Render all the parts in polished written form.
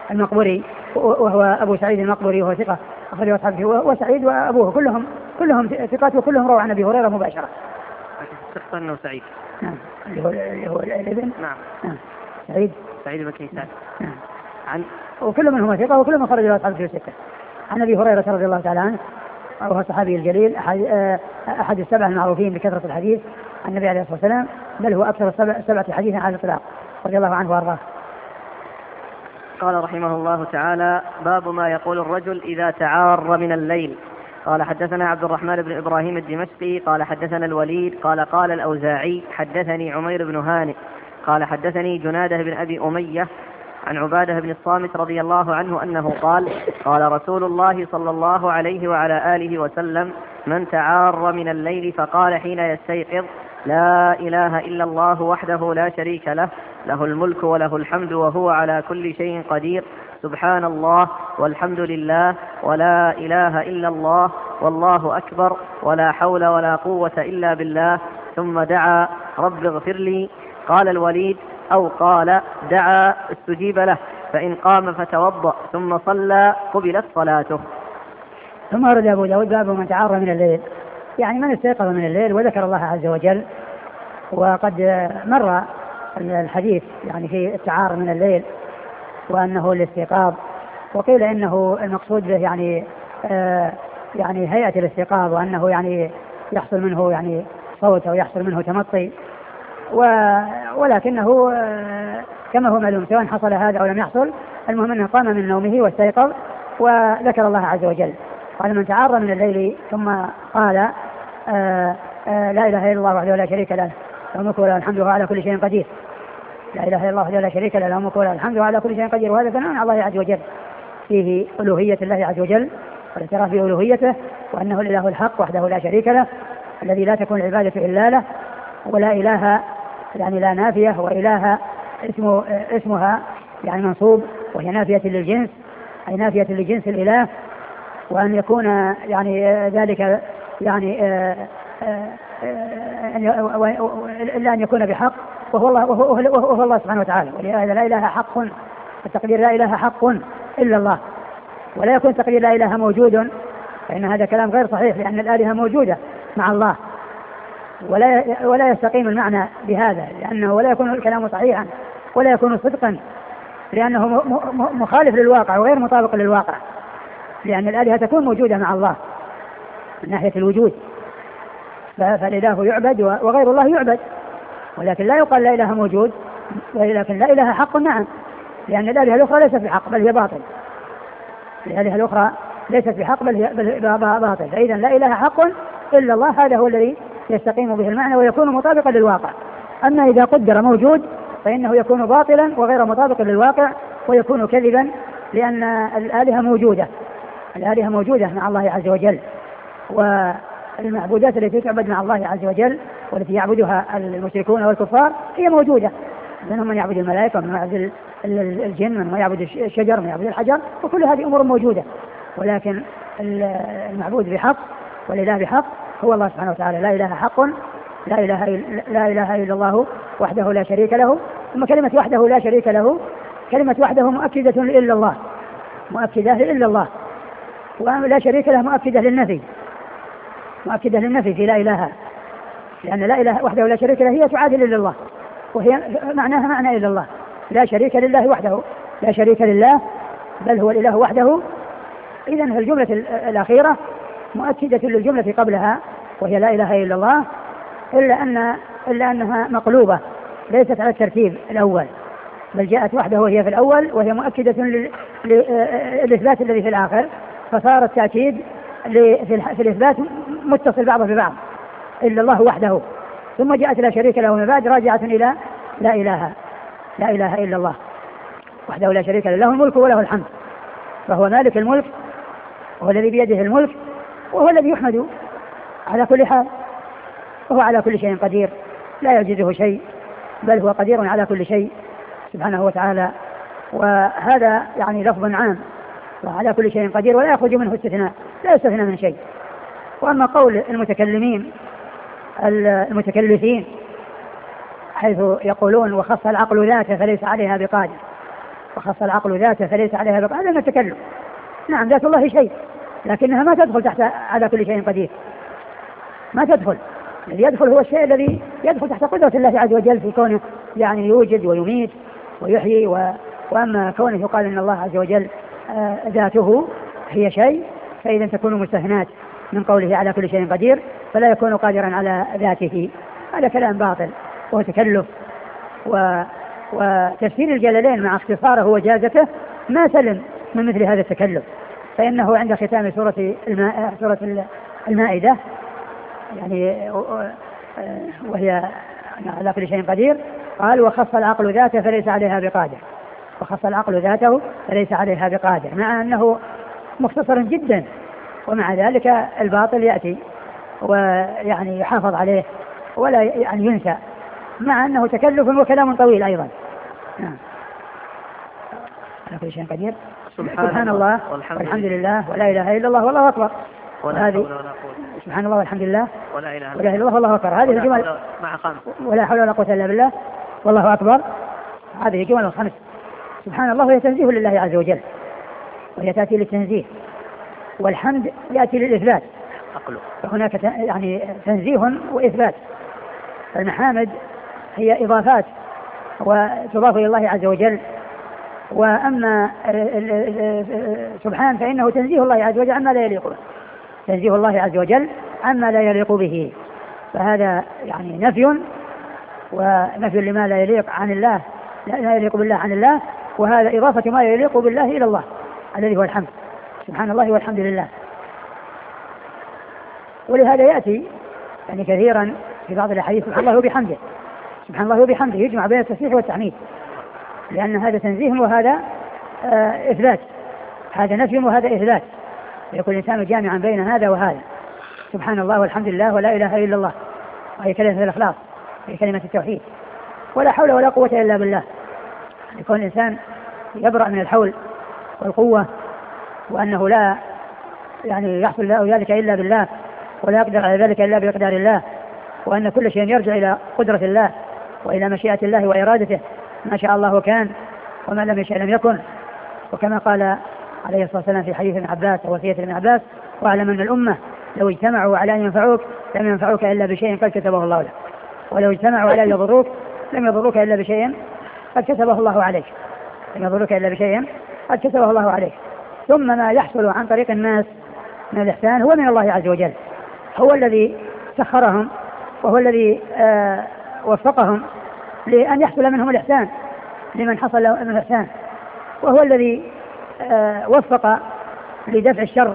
المقبري وهو أبو سعيد المقبري وهو ثقة أخرجه أصحابه، وسعيد وأبوه كلهم ثقات وكلهم رووا عن أبي هريرة مباشرة. ثقة أنه سعيد. نعم اللي هو الابن. نعم. سعيد بن كيسان. نعم. عن وكل منهم ثقة وكل من خرج له أصحابه في ستة. عن أبي هريرة رضي الله تعالى عنه وهو الصحابي الجليل أحد السبع المعروفين بكثرة الحديث عن النبي عليه الصلاة والسلام، بل هو أكثر السبعة حديثا على الإطلاق رضي الله عنه وأرضاه. قال رحمه الله تعالى: باب ما يقول الرجل إذا تعار من الليل. قال حدثنا عبد الرحمن بن إبراهيم الدمشقي قال حدثنا الوليد قال الأوزاعي حدثني عمير بن هانئ قال حدثني جنادة بن أبي أمية عن عبادة بن الصامت رضي الله عنه أنه قال رسول الله صلى الله عليه وعلى آله وسلم: من تعار من الليل فقال حين يستيقظ: لا إله إلا الله وحده لا شريك له، له الملك وله الحمد وهو على كل شيء قدير، سبحان الله والحمد لله ولا إله إلا الله والله أكبر ولا حول ولا قوة إلا بالله، ثم دعا: رب اغفر لي. قال الوليد: أو قال دعا استجيب له، فإن قام فتوضأ ثم صلى قبلت صلاته. ثم ورد أبو داود باب من تعار من الليل، يعني من استيقظ من الليل وذكر الله عز وجل. وقد مر الحديث يعني في التعار من الليل وأنه الاستيقاظ، وقيل إنه المقصود به يعني هيئة الاستيقاظ، وأنه يعني يحصل منه يعني صوت أو يحصل منه تمطي، ولكنه كما هو معلوم سواء حصل هذا أو لم يحصل، المهم أنه قام من نومه واستيقظ وذكر الله عز وجل. قال: من تعار من الليل ثم قال لا إله إلا الله وحده لا شريك له، له الملك وله الحمد وهو على كل شيء قدير. لا إله إلا الله وحده لا شريك له، له الملك وله الحمد وهو على كل شيء قدير. وهذا ثناء على الله عز وجل، فيه ألوهية الله عز وجل والاعتراف بألوهيته، وأنه الإله الحق وحده لا شريك له الذي لا تكون العبادة إلا له، ولا إله يعني لا نافية، وإله اسمها يعني منصوب وهي نافية للجنس، أي نافية لجنس الإله، وأن يكون يعني ذلك يعني إلا أن يكون بحق، وهو الله سبحانه وتعالى. ولهذا لا إله حق، التقدير لا إله حق إلا الله، ولا يكون تقدير لا إله موجود، فإن هذا كلام غير صحيح، لأن الآلهة موجودة مع الله، ولا يستقيم المعنى بهذا، لأنه ولا يكون الكلام صحيحا ولا يكون صدقا، لأنه مخالف للواقع وغير مطابق للواقع، لأن الآلهة تكون موجودة مع الله من ناحية الوجود، فالإله يعبد وغير الله يعبد، ولكن لا يقال لا إله موجود، ولكن لا إله حق، نعم، لأن الآلهة الأخرى ليست بحق بل هي باطل، الآلهة الأخرى ليست بحق بل هي باطل. فإذا لا إله حق إلا الله، هذا هو الذي يستقيم به المعنى ويكون مطابقا للواقع. أما إذا قدر موجود فإنه يكون باطلا وغير مطابق للواقع ويكون كذبا، لأن الآلهة موجودة مع الله عز وجل، والمعبودات التي تعبد مع الله عز وجل والتي يعبدها المشركون والكفار هي موجودة، منهم من يعبد الملائكة ومن يعبد الجن ومن يعبد الشجر ومن يعبد الحجر، وكل هذه أمور موجودة، ولكن المعبود بحق والإله بحق هو الله سبحانه وتعالى. لا إله حق، لا إله إلا الله وحده لا شريك له. ثم كلمة وحده لا شريك له، كلمة وحده مؤكدة إلا الله، مؤكدة إلا الله، ولا شريك له مؤكدة للنفي في لا إله، لأن لا إله وحده لا شريك له هي تعادل إلا الله، وهي معناها معنى إلا الله. لا شريك لله وحده، لا شريك لله بل هو الإله وحده. إذن الجملة الأخيرة مؤكدة للجملة قبلها وهي لا إله إلا الله، إلا أنها مقلوبة ليست على الترتيب الأول، بل جاءت وحده وهي في الأول، وهي مؤكدة للإثبات الذي في الآخر، فصار التأكيد في الإثبات متصل بعضه ببعض، إلا الله وحده، ثم جاءت لا شريك له من بعد راجعة إلى لا إله إلا الله وحده لا شريك له، له الملك وله الحمد، فهو مالك الملك وهو الذي بيده الملك وهو الذي يحمد على كل حال، وهو على كل شيء قدير، لا يعجزه شيء بل هو قدير على كل شيء سبحانه وتعالى. وهذا يعني لفظ عام، وعلى كل شيء قدير ولا يخرج منه استثناء، لا يستثنى من شيء. وأما قول المتكلفين حيث يقولون وخص العقل ذاته فليس عليها بقادر، وخص العقل ذاته فليس عليها بقاء، هذا من التكلف. نعم ذات الله شيء، لكنها ما تدخل تحت على كل شيء قدير، ما تدخل. الذي يدخل هو الشيء الذي يدخل تحت قدرة الله عز وجل في كونه يعني يوجد ويميت ويحيي وأما كونه يقال إن الله عز وجل ذاته هي شيء، فإذا تكون مستثنات من قوله على كل شيء قدير، فلا يكون قادرا على ذاته. هذا كلام باطل وهو تكلف. وتفسير الجلالين مع اختصاره وجازته ما سلم من مثل هذا التكلف، فإنه عند ختام سورة المائدة يعني وهي على كل شيء قدير قال وخص العقل ذاته فليس عليها بقادر، وخص العقل ذاته فليس عليها بقادر، مع أنه مختصر جدا، ومع ذلك الباطل يأتي ويعني يحافظ عليه ولا يعني ينسى، مع أنه تكلف وكلام طويل أيضا. نعم. على كل شيء قدير. سبحان الله والحمد لله ولا إله إلا الله والله أكبر. سبحان الله والحمد لله ولا إله إلا الله والله أكبر. هذه الجمل مع خمس ولا حول ولا قوة إلا بالله والله أكبر. هذه جمل خمس. سبحان الله هي تنزيه لله عز وجل، وهي تأتي للتنزيه، والحمد يأتي للإثبات. فهناك يعني تنزيه وإثبات. المحامد هي إضافات وتضاف إلى الله عز وجل، وأما سبحان فإنه تنزيه الله عز وجل عما لا يليق به، تنزيه الله عز وجل عما لا يليق به، فهذا يعني نفي، ونفي لما لا يليق عن الله، لا يليق بالله عن الله، وهذا إضافة ما يليق بالله إلى الله الذي هو الحمد. سبحان الله والحمد لله. ولهذا يأتي يعني كثيرا في بعض الأحاديث سبحان الله وبحمده، سبحان الله وبحمده، يجمع بين التسبيح والتحميد، لأن هذا تنزيه وهذا إثبات، هذا نفي وهذا إثبات، يكون الإنسان جامعا بين هذا وهذا. سبحان الله والحمد لله ولا إله إلا الله، وهي كلمة الإخلاص، هي كلمة التوحيد، ولا حول ولا قوة إلا بالله، يكون الإنسان يبرأ من الحول والقوة، وأنه لا يعني يحصل له ذلك إلا بالله، ولا يقدر على ذلك إلا بإقدار الله، وأن كل شيء يرجع إلى قدرة الله وإلى مشيئة الله وإرادته، ما شاء الله كان وما لم يشاء لم يكن. وكما قال عليه الصلاة والسلام في حديث ابن عباس ووصية ابن عباس واعلم أن الأمة لو اجتمعوا على أن ينفعوك لم ينفعوك إلا بشيء قد كتبه الله لك، ولو اجتمعوا على أن يضروك لم يضروك إلا بشيء قد كتبه الله عليك، لم يضروك إلا بشيء قد كتبه الله عليك. ثم ما يحصل عن طريق الناس من الإحسان هو من الله عز وجل، هو الذي سخرهم وهو الذي وفقهم لأن يحصل منهم الإحسان لمن حصل من الإحسان، وهو الذي وفق لدفع الشر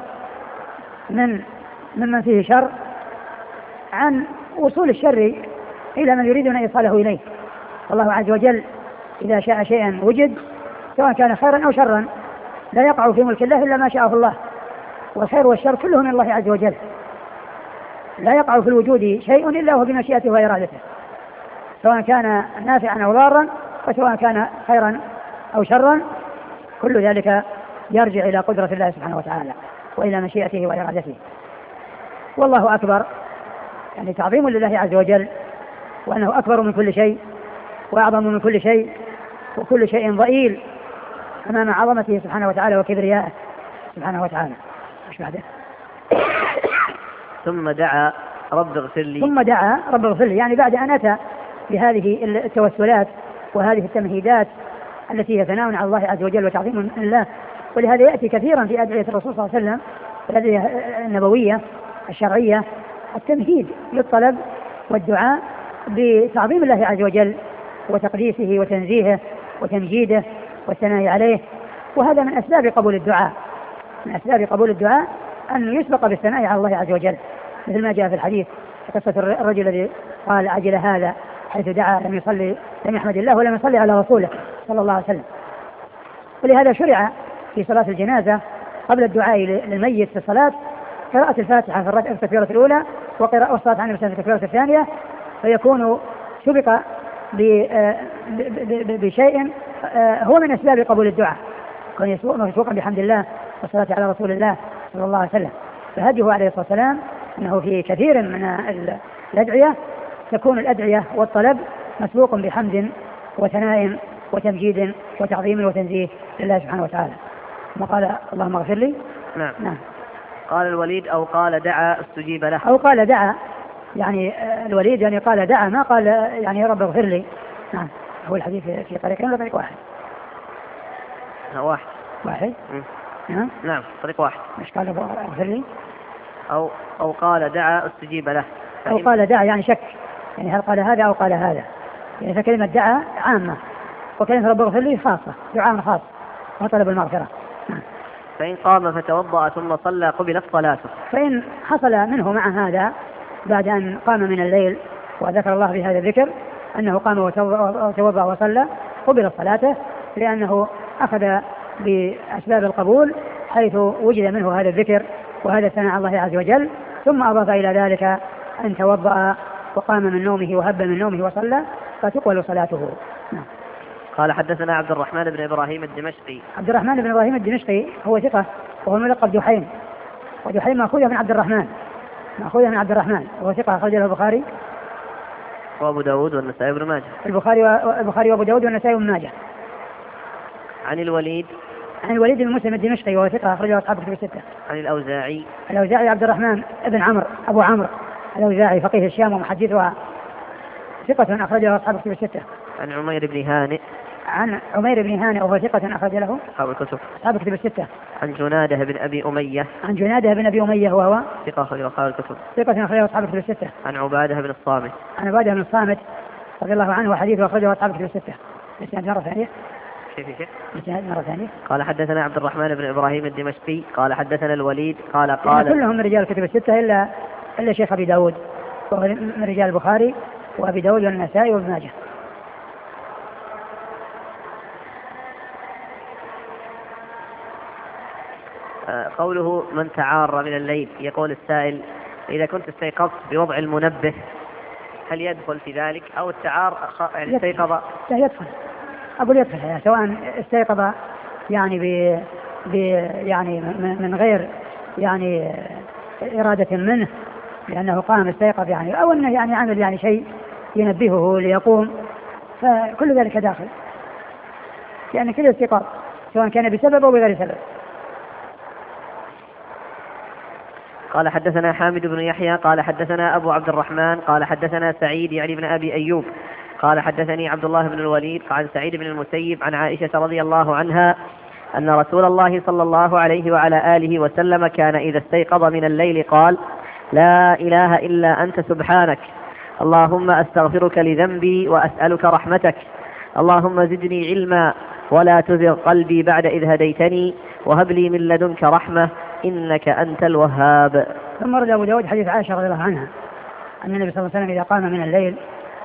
ممن فيه شر عن وصول الشر إلى من يريدون إيصاله إليه. الله عز وجل إذا شاء شيئا وجد سواء كان خيرا أو شرا، لا يقع في ملك الله إلا ما شاءه الله، والخير والشر كله من الله عز وجل، لا يقع في الوجود شيء إلا هو بمشيئته وإرادته، سواء كان نافعا أو ضارا، وسواء كان خيرا أو شرا، كل ذلك يرجع إلى قدرة الله سبحانه وتعالى وإلى مشيئته وإرادته. والله أكبر يعني تعظيم لله عز وجل، وأنه أكبر من كل شيء وأعظم من كل شيء، وكل شيء ضئيل أمام عظمته سبحانه وتعالى وكبريائه سبحانه وتعالى. ثم دعا رب اغفر لي، ثم دعا رب اغفر لي، يعني بعد أن أتى بهذه التوسلات وهذه التمهيدات التي هي ثناء على الله عز وجل وتعظيم لله. ولهذا يأتي كثيرا في أدعية الرسول صلى الله عليه وسلم الأدعية النبوية الشرعية التمهيد للطلب والدعاء بتعظيم الله عز وجل وتقديسه وتنزيهه وتمجيده والثناء عليه. وهذا من أسباب قبول الدعاء، من أسباب قبول الدعاء أن يسبق بالثناء على الله عز وجل، مثل ما جاء في الحديث قصة الرجل الذي قال عجل هذا حيث دعا لم يحمد الله ولم يصلي على رسوله صلى الله عليه وسلم. ولهذا شرع في صلاة الجنازة قبل الدعاء للميت في الصلاة قراءة الفاتحة في التكبيرة الأولى وقراءة الصلاة عنه في التكبيرة الثانية، فيكون سبق بشيء هو من أسباب قبول الدعاء، كون مسبوقا بحمد الله والصلاة على رسول الله صلى الله عليه وسلم. فهديه عليه الصلاة والسلام أنه في كثير من الأدعية تكون الأدعية والطلب مسبوق بحمد وثناء وتمجيد وتعظيم وتنزيه لله سبحانه وتعالى. ثم قال اللهم اغفر لي. نعم. قال الوليد أو قال دعا استجيب له. أو قال دعا، يعني الوليد يعني قال دعا، ما قال يعني يا رب اغفر لي. نعم. هو الحديث في طريقين ولا طريق واحد؟ واحد. نعم طريق واحد. مش قال اغفر لي أو قال دعا استجيب له. أو قال دعا يعني شك، يعني هل قال هذا أو قال هذا، يعني فكلمة دعا عامة وكلمة رب اغفر لي خاصة، دعاء خاص وطلب المغفرة. فإن قام فتوضأ ثم صلى قبلت صلاته. فإن حصل منه مع هذا بعد أن قام من الليل وذكر الله بهذا الذكر أنه قام وتوضأ وصلى قبلت صلاته، لأنه أخذ بأسباب القبول حيث وجد منه هذا الذكر وهذا الثناء على الله عز وجل، ثم أضاف إلى ذلك أن توضأ وقام من نومه وهب من نومه وصلى فتقبل صلاته. قال حدثنا عبد الرحمن بن إبراهيم الدمشقي. عبد الرحمن بن إبراهيم الدمشقي هو ثقة وهو ملقب دحيم، ودحيم مأخوذة من عبد الرحمن، وهو ثقة أخرج له البخاري وأبو داود والنسائي بن ماجه. البخاري وأبو داود والنسائي بن ماجه. عن الوليد بن مسلم الدمشقي وهو ثقة أخرجه أصحاب الكتب الستة. عن الأوزاعي عبد الرحمن بن عمرو أبو عمرو الأوزاعي فقيه الشام ومحدثها، ثقة أخرجه أصحاب الكتب الستة. عن عمير بن هانئ وهو ثقة أخرج له أصحاب الكتب الستة. عن جناده بن أبي أمية وهو ثقة أخرجه أصحاب الكتب الستة. عن عبادة بن الصامت رضي الله عنه وحديثه أخرجه أصحاب الكتب الستة. الإسناد مرة ثانية. قال حدثنا عبد الرحمن بن إبراهيم الدمشقي قال حدثنا الوليد قال كلهم من رجال الكتب الستة إلا شيخ أبي داود وهو من رجال البخاري وأبي داود والنسائي وابن ماجه. قوله من تعار من الليل، يقول السائل إذا كنت استيقظت بوضع المنبه هل يدخل في ذلك أو التعار يعني استيقظ؟ لا يدخل، أقول يدخل يعني سواء استيقظ يعني يعني من غير يعني إرادة منه لأنه قام استيقظ يعني، أو أنه يعني عمل يعني شيء ينبهه ليقوم، فكل ذلك داخل، يعني كل استيقاظ سواء كان بسبب أو بغير سبب. قال حدثنا حامد بن يحيى قال حدثنا أبو عبد الرحمن قال حدثنا سعيد يعني بن أبي أيوب قال حدثني عبد الله بن الوليد عن سعيد بن المسيب عن عائشة رضي الله عنها أن رسول الله صلى الله عليه وعلى آله وسلم كان إذا استيقظ من الليل قال لا إله إلا أنت سبحانك اللهم أستغفرك لذنبي وأسألك رحمتك اللهم زدني علما ولا تزغ قلبي بعد إذ هديتني وهب لي من لدنك رحمة إنك أنت الوهاب. ثم رد أبو داود حديث عائشة رضي الله عنها أن النبي صلى الله عليه وسلم إذا قام من الليل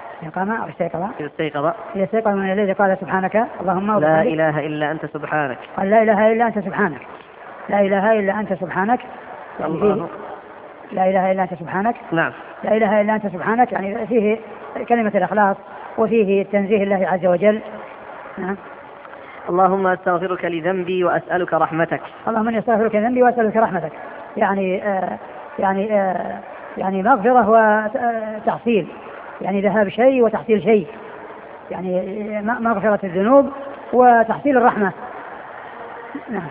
استيقظ من الليل قال سبحانك اللهم لا إله إلا أنت سبحانك. قال لا إله إلا أنت سبحانك، لا إله إلا أنت سبحانك، الله لا إله إلا أنت سبحانك. نعم. لا إله إلا أنت سبحانك يعني فيه كلمة الإخلاص وفيه تنزيه الله عز وجل. نعم. اللهم أستغفرك لذنبي وأسألك رحمتك. اللهم أني أستغفرك لذنبي وأسألك رحمتك، يعني مغفرة وتحصيل، يعني ذهاب شيء وتحصيل شيء، يعني مغفرة الذنوب وتحصيل الرحمة. نعم.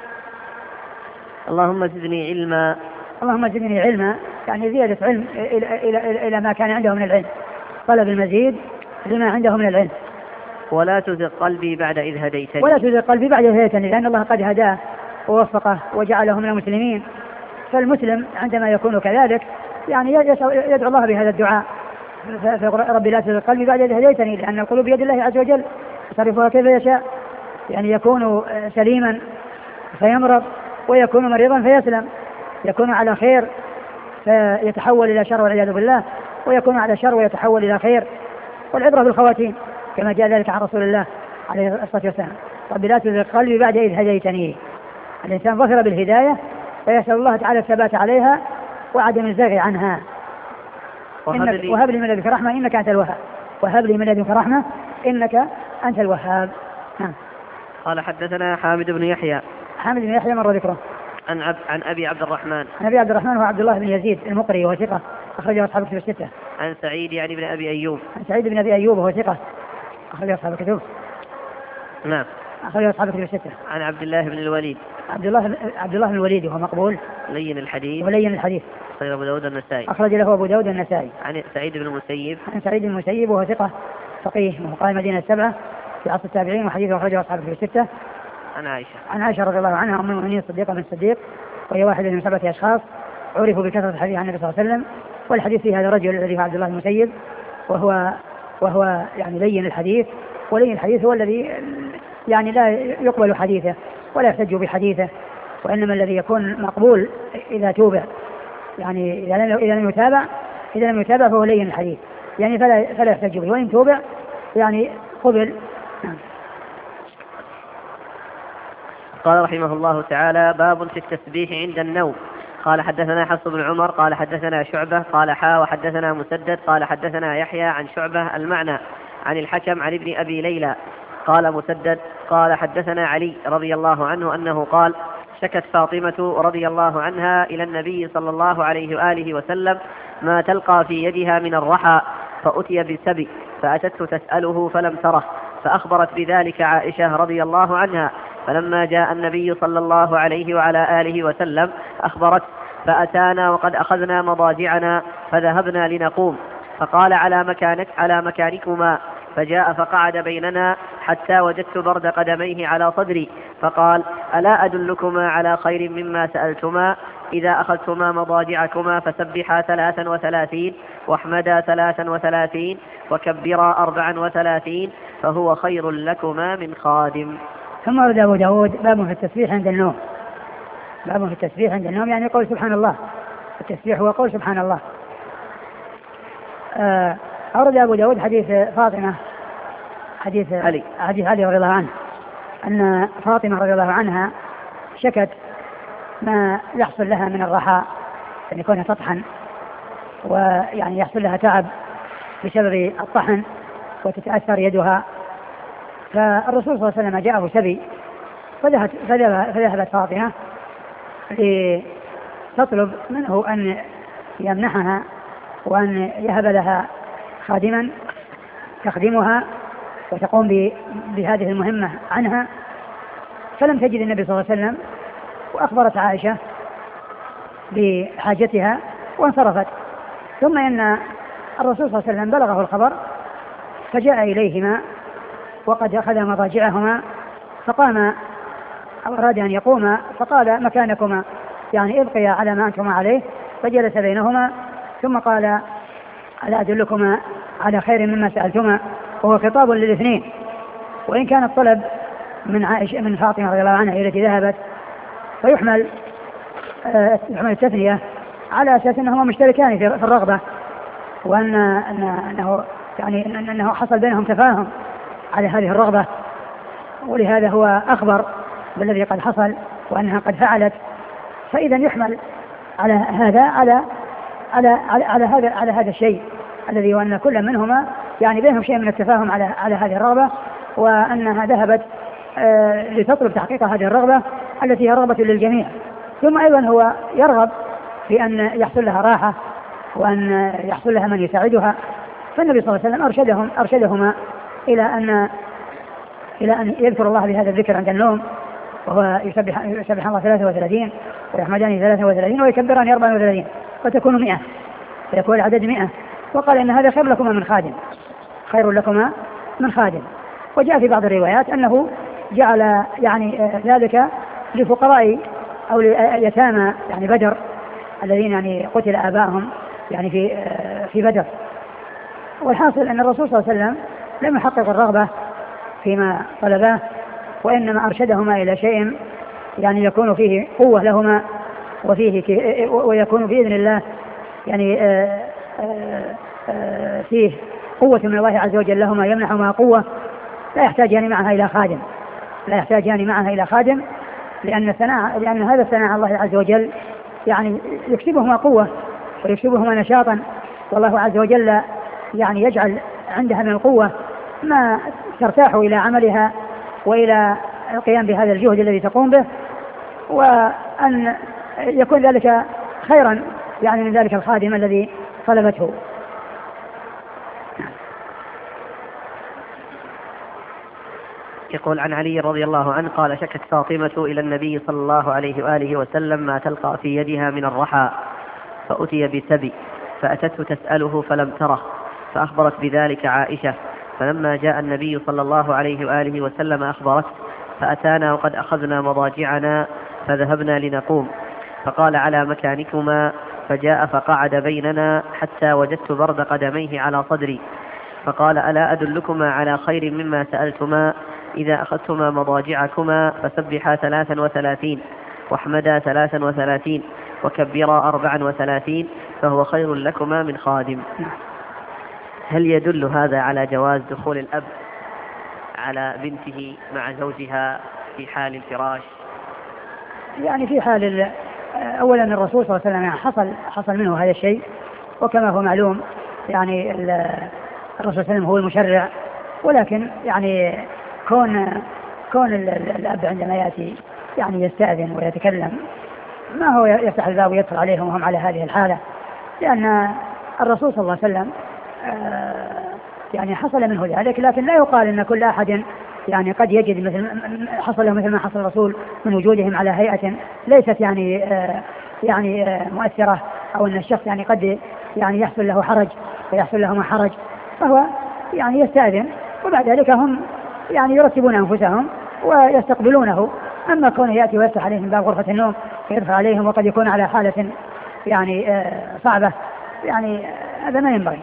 اللهم زدني علما يعني زيادة علم إلى ما كان عنده من العلم، طلب المزيد لما عنده من العلم. ولا تزغ قلبي بعد إذ هديتني. لأن الله قد هداه ووفقه وجعله من المسلمين، فالمسلم عندما يكون كذلك يعني يدعو الله بهذا الدعاء ربي لا تزغ قلبي بعد إذ هديتني، لأن القلوب بيد الله عز وجل يصرفها كيف يشاء، يعني يكون سليما فيمرض ويكون مريضا فيسلم، يكون على خير فيتحول إلى شر والعياذ بالله، ويكون على شر ويتحول إلى خير، والعبرة بالخواتيم كما جاء ذلك عن رسول الله عليه الصلاة والسلام ربي لا تزغ قلبي بعد إذ هديتني. الإنسان ظفر بالهداية فيسأل الله تعالى الثبات عليها وعدم الزغ عنها. وهب لي من لدنك رحمة إنك أنت الوهاب. قال حدثنا حامد بن يحيى مر ذكره. عن أبي عبد الرحمن. هو عبد الله بن يزيد المقري وهو ثقة أخرجه أصحاب الكتب الستة. عن سعيد يعني بن أبي أيوب. وهو ثقة أخرجه أصحاب الكتب. نعم. أخرجه أصحاب الكتب الستة. عن عبد الله بن الوليد. عبد الله بن الوليد وهو مقبول لين الحديث. ولين الحديث. أخرج أبو داود النسائي. أخرج له أبو داود النسائي. عن سعيد بن المسيب. عن سعيد بن المسيب وهو ثقة فقيه من فقهاء المدينة السبعة في عصر التابعين وحديثه أخرجه أصحاب الكتب الستة. عن عائشة رضي الله عنها أم المؤمنين الصديقة بنت الصديق وهي واحد من 7 أشخاص عرفوا بكثرة الحديث عن النبي صلى الله عليه وسلم. والحديث في هذا الرجل الذي هو عبد الله بن المسيب وهو يعني لين الحديث. ولين الحديث هو الذي يعني لا يقبل حديثه ولا يحتج بحديثه، وإنما الذي يكون مقبول إذا توبع، يعني إذا لم يتابع فهو لين الحديث يعني فلا يحتج به، وإن توبع يعني قبل. قال رحمه الله تعالى: باب في التسبيح عند النوم. قال حدثنا حفص بن عمر قال حدثنا شعبة قال وحدثنا مسدد قال حدثنا يحيى عن شعبة المعنى عن الحكم عن ابن أبي ليلى قال مسدد قال حدثنا علي رضي الله عنه أنه قال: شكت فاطمة رضي الله عنها إلى النبي صلى الله عليه وآله وسلم ما تلقى في يدها من الرحى، فأتي بسبي فأتته تسأله فلم تره، فأخبرت بذلك عائشة رضي الله عنها، فلما جاء النبي صلى الله عليه وعلى آله وسلم أخبرت، فأتانا وقد أخذنا مضاجعنا فذهبنا لنقوم، فقال: على مكانكما، فجاء فقعد بيننا حتى وجدت برد قدميه على صدري، فقال: ألا أدلكما على خير مما سألتما؟ إذا أخذتما مضاجعكما فسبحا 33 واحمدا 33 وكبرا 34 فهو خير لكما من خادم. ثم ورد أبو داود باب في التسبيح عند النوم. باب في التسبيح عند النوم يعني قول سبحان الله. التسبيح هو قول سبحان الله. أورد أبو داود حديث فاطمة، حديث علي رضي الله عنه أن فاطمة رضي الله عنها شكت ما يحصل لها من الرحى، يعني كونها تطحن ويعني يحصل لها تعب بسبب الطحن وتتأثر يدها. فالرسول صلى الله عليه وسلم جاءه سبي فذهبت فاطمة لتطلب منه أن يمنحها وأن يهب لها خادما تخدمها وتقوم بهذه المهمة عنها، فلم تجد النبي صلى الله عليه وسلم، وأخبرت عائشة بحاجتها وانصرفت. ثم إن الرسول صلى الله عليه وسلم بلغه الخبر فجاء إليهما وقد أخذ مضاجعهما، فقام أو أراد أن يقوم فقال: مكانكما، يعني ابقيا على ما أنتما عليه، فجلس بينهما ثم قال: ألا أدلكما على خير مما سألتما؟ وهو خطاب للاثنين، وإن كان الطلب من عائشة من فاطمة رضي الله عنها التي ذهبت فيحمل التثنية على أساس أنهما مشتركان في الرغبة، أنه حصل بينهم تفاهم على هذه الرغبة، ولهذا هو أخبر بالذي قد حصل وأنها قد فعلت. فإذا يحمل على هذا على هذا الشيء الذي هو أن كل منهما يعني بينهم شيء من التفاهم على هذه الرغبة، وأنها ذهبت لتطلب تحقيق هذه الرغبة التي هي رغبة للجميع. ثم أيضا هو يرغب في أن يحصل لها راحة وأن يحصل لها من يساعدها. فالنبي صلى الله عليه وسلم أرشدهما إلى أن يذكر الله بهذا الذكر عند النوم، وهو يسبح الله 33 ويحمدان 33 ويكبران 34 فتكون 100، فيكون العدد 100. وقال إن هذا خير لكما من خادم. وجاء في بعض الروايات أنه جعل يعني ذلك لفقراء أو ليتامى يعني بدر الذين يعني قتل آبائهم يعني في بدر. والحاصل أن الرسول صلى الله عليه وسلم لم يحقق الرغبة فيما طلباه، وإنما أرشدهما إلى شيء يعني يكون فيه قوة لهما ويكون بإذن الله يعني فيه قوة من الله عز وجل لهما يمنحهما قوة لا يحتاجان معها إلى خادم، لأن هذا الثناء على الله عز وجل يعني يكسبهما قوة ويكسبهما نشاطا، والله عز وجل يعني يجعل عندها من القوة ما ترتاح إلى عملها وإلى القيام بهذا الجهد الذي تقوم به، وأن يكون ذلك خيرا يعني من ذلك الخادم الذي طلبته. يقول عن علي رضي الله عنه قال شكت فاطمة إلى النبي صلى الله عليه وآله وسلم ما تلقى في يدها من الرحى، فأتي بسبي، فأتته تسأله فلم تره، فأخبرت بذلك عائشة، فلما جاء النبي صلى الله عليه وآله وسلم أخبرته، فأتانا وقد أخذنا مضاجعنا فذهبنا لنقوم، فقال على مكانكما، فجاء فقعد بيننا حتى وجدت برد قدميه على صدري، فقال ألا أدلكما على خير مما سألتما؟ إذا أخذتما مضاجعكما فسبحا 33 واحمدا 33 وكبرا 34 فهو خير لكما من خادم. هل يدل هذا على جواز دخول الأب على بنته مع زوجها في حال الفراش؟ يعني في حال أولا الرسول صلى الله عليه وسلم يعني حصل منه هذا الشيء، وكما هو معلوم يعني الرسول صلى الله عليه وسلم هو المشرع، ولكن يعني كون الأب عندما يأتي يعني يستأذن ويتكلم ما هو يفتح الباب ويدخل عليهم وهم على هذه الحالة، لأن الرسول صلى الله عليه وسلم يعني حصل منه ذلك، لكن لا يقال أن كل أحد يعني قد يجد مثل حصل له مثل ما حصل الرسول من وجودهم على هيئة ليست يعني مؤثرة، أو أن الشخص يعني قد يعني يحصل له حرج ويحصل له ما حرج، فهو يعني يستأذن وبعد ذلك هم يعني يرتبون أنفسهم ويستقبلونه. أما كونه يأتي ويفتح عليهم باب غرفة النوم ويدخل عليهم وقد يكون على حالة يعني صعبة، يعني هذا ما ينبغي.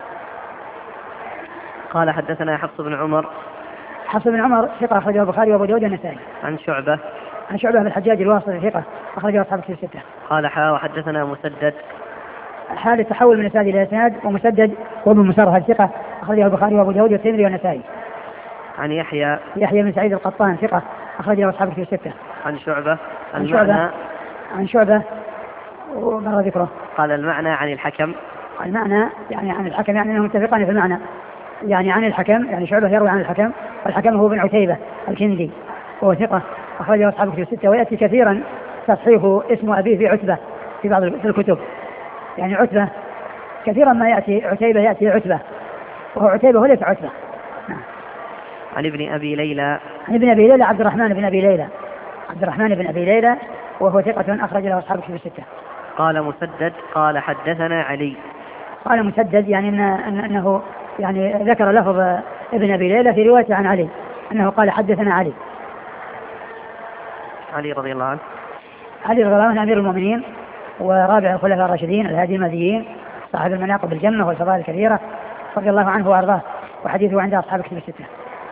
قال حدثنا حفص بن عمر. حفص بن عمر ثقة أخرجه البخاري وأبو داود والنسائي. عن شعبة. عن شعبة بن الحجاج الواسطي ثقة أخرجه أصحاب الكتب الستة. قال وحدثنا مسدد. حال التحول من إسناد إلى إسناد، ومسدد وابن مسرهد ثقة أخرجه البخاري وأبو داود والترمذي والنسائي. عن يحيى بن سعيد القطان ثقة أخرجه أصحاب الكتب الستة. عن شعبة. عن شعبة ومر ذكره. قال المعنى عن الحكم. المعنى يعني عن الحكم يعني أنهم متفقان في المعنى، يعني عن الحكم يعني شعبة يروي عن الحكم، والحكم هو بن عتيبة الكندي وهو ثقة أخرجه أصحاب الكتب الستة. ويأتي كثيرا تصحيح اسم أبيه في عتبة في بعض الكتب، يعني عتبة كثيرا ما يأتي عتيبة يأتي عتبة، وهو عتيبة وليس عتبة. عن ابن أبي ليلى. عن ابن أبي ليلى عبد الرحمن بن أبي ليلى وهو ثقة أخرج له أصحاب الكتب الستة. قال مسدد قال حدثنا علي. قال مسدد يعني أنه يعني ذكر لفظ ابن أبي ليلى في رواية عن علي أنه قال حدثنا علي. علي رضي الله عنه. علي رضي الله عنه أمير المؤمنين ورابع الخلفاء الراشدين الهادي المهديين صاحب المناقب الجنة والفضائل الكثيرة رضي الله عنه وأرضاه، وحديثه عند أصحاب الكتب الستة.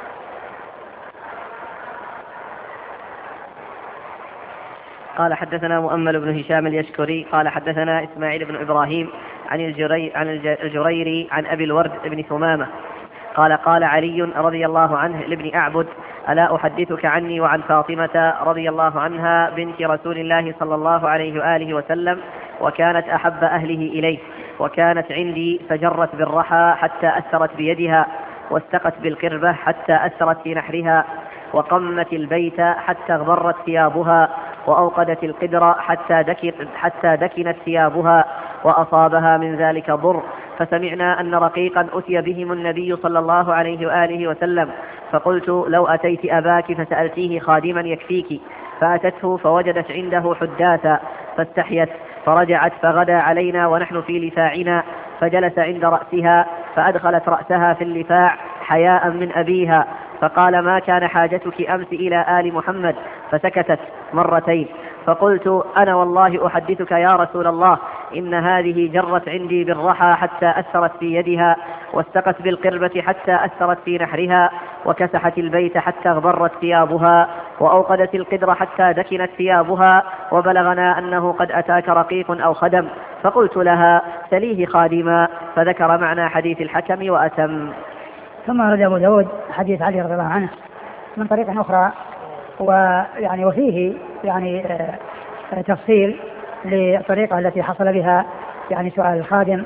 قال حدثنا مؤمل بن هشام اليشكري قال حدثنا إسماعيل بن إبراهيم عن الجريري عن أبي الورد بن ثمامة قال قال علي رضي الله عنه لابن أعبد ألا أحدثك عني وعن فاطمة رضي الله عنها بنت رسول الله صلى الله عليه وآله وسلم، وكانت أحب أهله إليه، وكانت عندي فجرت بالرحى حتى أثرت بيدها، واستقت بالقربة حتى أثرت في نحرها، وقمت البيت حتى اغبرت ثيابها، وأوقدت القدر حتى دكنت ثيابها، وأصابها من ذلك ضر، فسمعنا أن رقيقا أتي بهم النبي صلى الله عليه وآله وسلم، فقلت لو أتيت أباك فسألتيه خادما يكفيك، فأتته فوجدت عنده حداثا فاستحيت، فرجعت فغدا علينا ونحن في لفاعنا، فجلس عند رأسها فأدخلت رأسها في اللفاع حياء من أبيها، فقال ما كان حاجتك أمس إلى آل محمد؟ فسكتت مرتين، فقلت أنا والله أحدثك يا رسول الله إن هذه جرت عندي بالرحى حتى أثرت في يدها، واستقت بالقربة حتى أثرت في نحرها، وكسحت البيت حتى اغبرت ثيابها، وأوقدت القدر حتى دكنت ثيابها، وبلغنا أنه قد أتاك رقيق أو خدم، فقلت لها سليه خادما، فذكر معنى حديث الحكم وأتم. ثم ورد أبو داود حديث علي رضي الله عنه من طريق أخرى، ويعني وفيه يعني تفصيل للطريقة التي حصل بها يعني سؤال الخادم،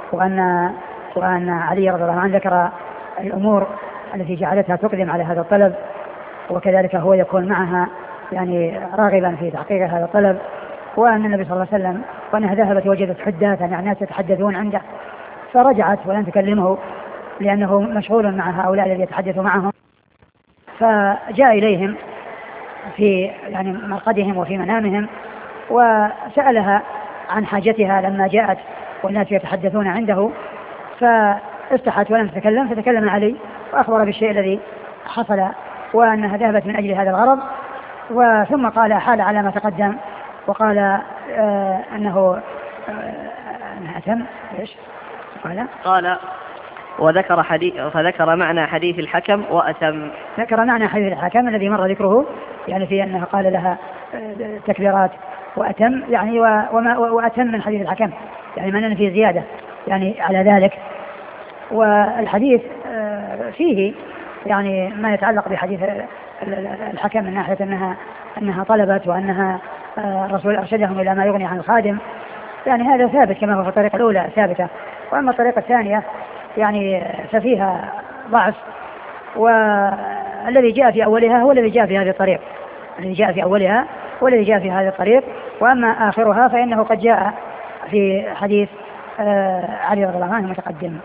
وأن علي رضي الله عنه ذكر الأمور التي جعلتها تقدم على هذا الطلب، وكذلك هو يكون معها يعني راغبا في تحقيق هذا الطلب، وأن النبي صلى الله عليه وسلم وأنها ذهبت وجدت حداثا يعني الناس يتحدثون عنده، فرجعت ولم تكلمه لأنه مشغول مع هؤلاء الذين يتحدث معهم، فجاء إليهم في يعني مرقدهم وفي منامهم وسألها عن حاجتها لما جاءت والناس يتحدثون عنده، فاستحت ولم تتكلم، فتكلم علي وأخبر بالشيء الذي حصل وأنها ذهبت من أجل هذا الغرض. وثم قال حال على ما تقدم وقال أنه أتم إيش قال فذكر معنى حديث الحكم وأتم. ذكر معنى حديث الحكم الذي مر ذكره، يعني في أنه قال لها تكبيرات وأتم، يعني وأتم من حديث الحكم، يعني من فيه زيادة يعني على ذلك. والحديث فيه يعني ما يتعلق بحديث الحكم من ناحية أنها طلبت وأنها الرسول أرشدهم إلى ما يغني عن الخادم، يعني هذا ثابت كما هو في الطريقة الأولى ثابتة. وأما الطريقة الثانية يعني ففيها ضعف، والذي جاء في أولها هو الذي جاء في هذه الطريق، الذي جاء في أولها هو الذي جاء في هذه الطريق. وأما آخرها فإنه قد جاء في حديث علي رضي الله عنه متقدم.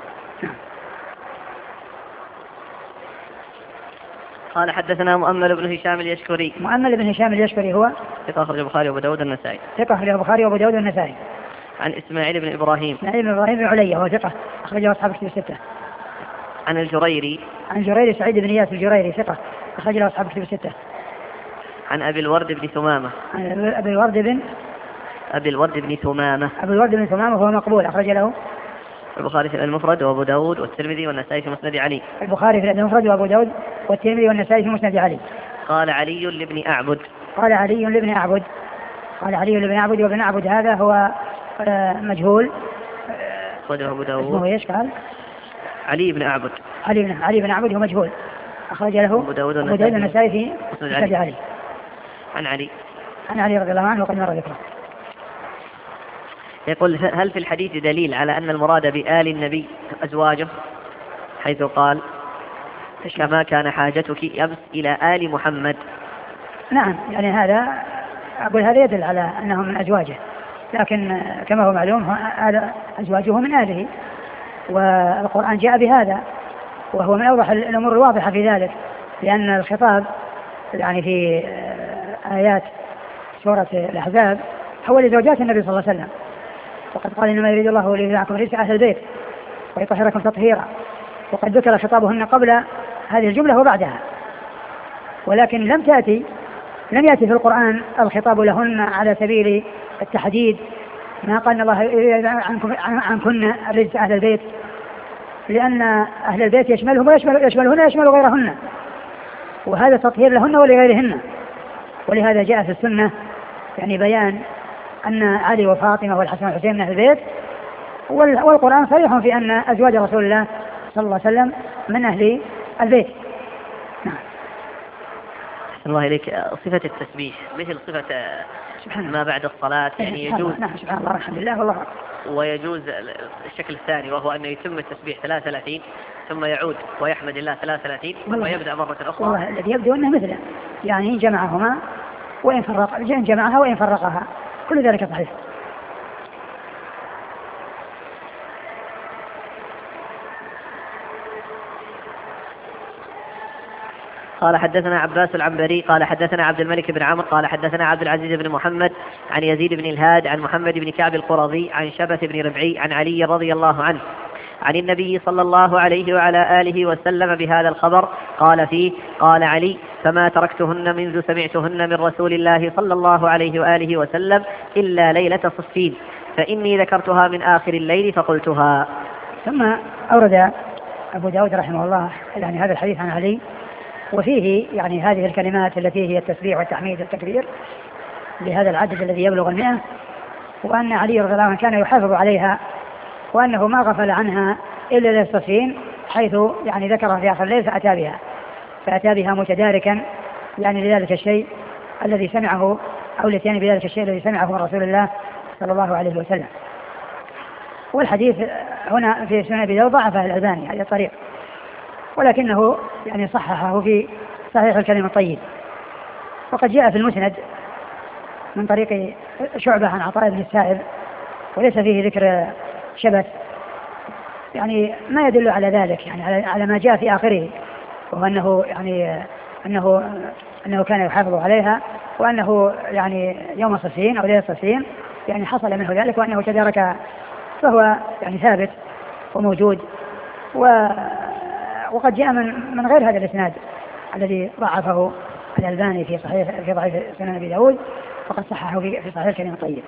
قال حدثنا مؤمل بن هشام اليشكري. مؤمل بن هشام اليشكري هو ثقة أخرجه البخاري وأبو داود والنسائي. ثقة أخرجه البخاري وأبو داود والنسائي. عن إسماعيل بن إبراهيم. إسماعيل بن إبراهيم بن عليا وهو ثقة أخرجه أصحاب الكتب الستة. عن الجريري. عن جريري سعيد بن إياس الجريري ثقة أخرجه أصحاب الكتب الستة. عن أبي الورد بن ثمامة. عن أبي الورد بن ثمامة. أبي الورد بن ثمامة وهو مقبول أخرج له البخاري في المفرد وأبو داود والترمذي والنسائي في مسند علي. البخاري في المفرد وأبو داود والترمذي والنسائي في مسند علي. قال علي لابن أعبد. قال علي لابن أعبد وابن أعبد هذا هو مجهول. أخرجه أبو داود. اسمه إيش قال؟ علي بن أعبد. علي بن أعبد هو مجهول أخرج له أبو داود والنسائي في مسند علي. عن علي رضي الله عنه وقد مر ذكره. يقول هل في الحديث دليل على أن المراد بآل النبي أزواجه، حيث قال كما كان حاجتك أمس إلى آل محمد؟ نعم، يعني هذا أقول هذا يدل على أنهم من أزواجه، لكن كما هو معلوم أزواجه من آله، والقرآن جاء بهذا وهو من أوضح الأمور الواضحة في ذلك، لأن الخطاب يعني في آيات سورة الأحزاب هو لزوجات النبي صلى الله عليه وسلم، وقد قال إنما يريد الله ليذهبكم رجس أهل البيت ويطهركم تطهيرا، وقد ذكر خطابهن قبل هذه الجملة وبعدها، ولكن لم يأتي في القرآن الخطاب لهن على سبيل التحديد، ما قال الله يريد عنكن رجس أهل البيت، لأن أهل البيت يشملهم ويشملهن يشمل غيرهن، وهذا تطهير لهن ولغيرهن. ولهذا جاء في السنة يعني بيان أن علي وفاطمة والحسن والحسين من أهل البيت، والقرآن صريح في أن أزواج رسول الله صلى الله عليه وسلم من أهل البيت. نعم. أحسن الله إليك. صفة التسبيح مثل صفة ما بعد الصلاة، يعني يجوز. نعم سبحان الله الحمد لله والله. ويجوز الشكل الثاني وهو أن يتم التسبيح 33 ثم يعود ويحمد الله 33 ثم يبدأ مرة أخرى. والله الذي يبدو أنه مثله، يعني جمعهما وإن جمعها وإن فرقها كل ذلك صحيح. قال حدثنا عباس العنبري قال حدثنا عبد الملك بن عمرو قال حدثنا عبد العزيز بن محمد عن يزيد بن الهاد عن محمد بن كعب القرظي عن شبث بن ربعي عن علي رضي الله عنه عن النبي صلى الله عليه وعلى آله وسلم بهذا الخبر. قال فيه: قال علي: فما تركتهن منذ سمعتهن من رسول الله صلى الله عليه وآله وسلم إلا ليلة صفين، فإني ذكرتها من آخر الليل فقلتها. ثم أورد أبو داود رحمه الله يعني هذا الحديث عن علي، وفيه يعني هذه الكلمات التي هي التسبيح والتحميد والتكبير بهذا العدد الذي يبلغ 100، وأن علي رضي الله عنه كان يحافظ عليها، وأنه ما غفل عنها إلا للصفين، حيث يعني ذكرها في آخر الليل فأتى بها متداركا يعني لذلك الشيء الذي سمعه، أو لتيان بذلك الشيء الذي سمعه من رسول الله صلى الله عليه وسلم. والحديث هنا في سنن أبي داود ضعفه الألباني هذه الطريق، ولكنه يعني صححه في صحيح الكلم الطيب. وقد جاء في المسند من طريق شعبة عن عطاء بن السائب، وليس فيه ذكر شبث، يعني ما يدل على ذلك، يعني على ما جاء في آخره، وهو أنه يعني أنه كان يحافظ عليها، وأنه يعني يوم صفين أو ليلة صفين يعني حصل منه ذلك، وأنه تدارك، فهو يعني ثابت وموجود. وقد جاء من غير هذا الإسناد الذي ضعفه الألباني في ضعيف سنن أبي داود، وقد صححه في صحيح الكلم الطيب.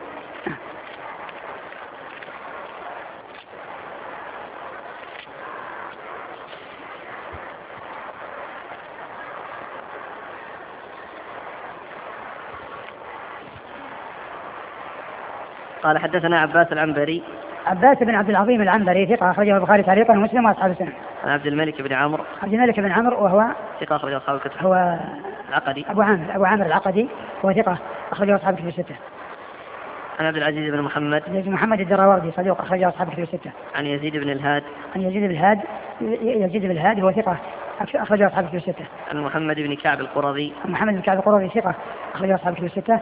قال حدثنا عباس العنبري. عباس بن عبد العظيم العنبري ثقة أخرجه البخاري تعليقا ومسلم وأصحاب السنن. عن عبد الملك بن عمرو. عبد الملك بن عمرو وهو ثقة أخرجه أصحاب الكتب. هو العقدي. أبو عامر العقدي وهو ثقة أخرجه أصحاب الكتب الستة. عن عبد العزيز بن محمد. عبد محمد الدراوردي صدوق أخرجه أصحاب الكتب الستة. عن يزيد بن الهاد. عن يزيد بن الهاد هو ثقة أخرجه أصحاب الكتب الستة. عن محمد بن كعب القرظي. محمد بن كعب القرظي ثقة أخرجه أصحاب الكتب الستة.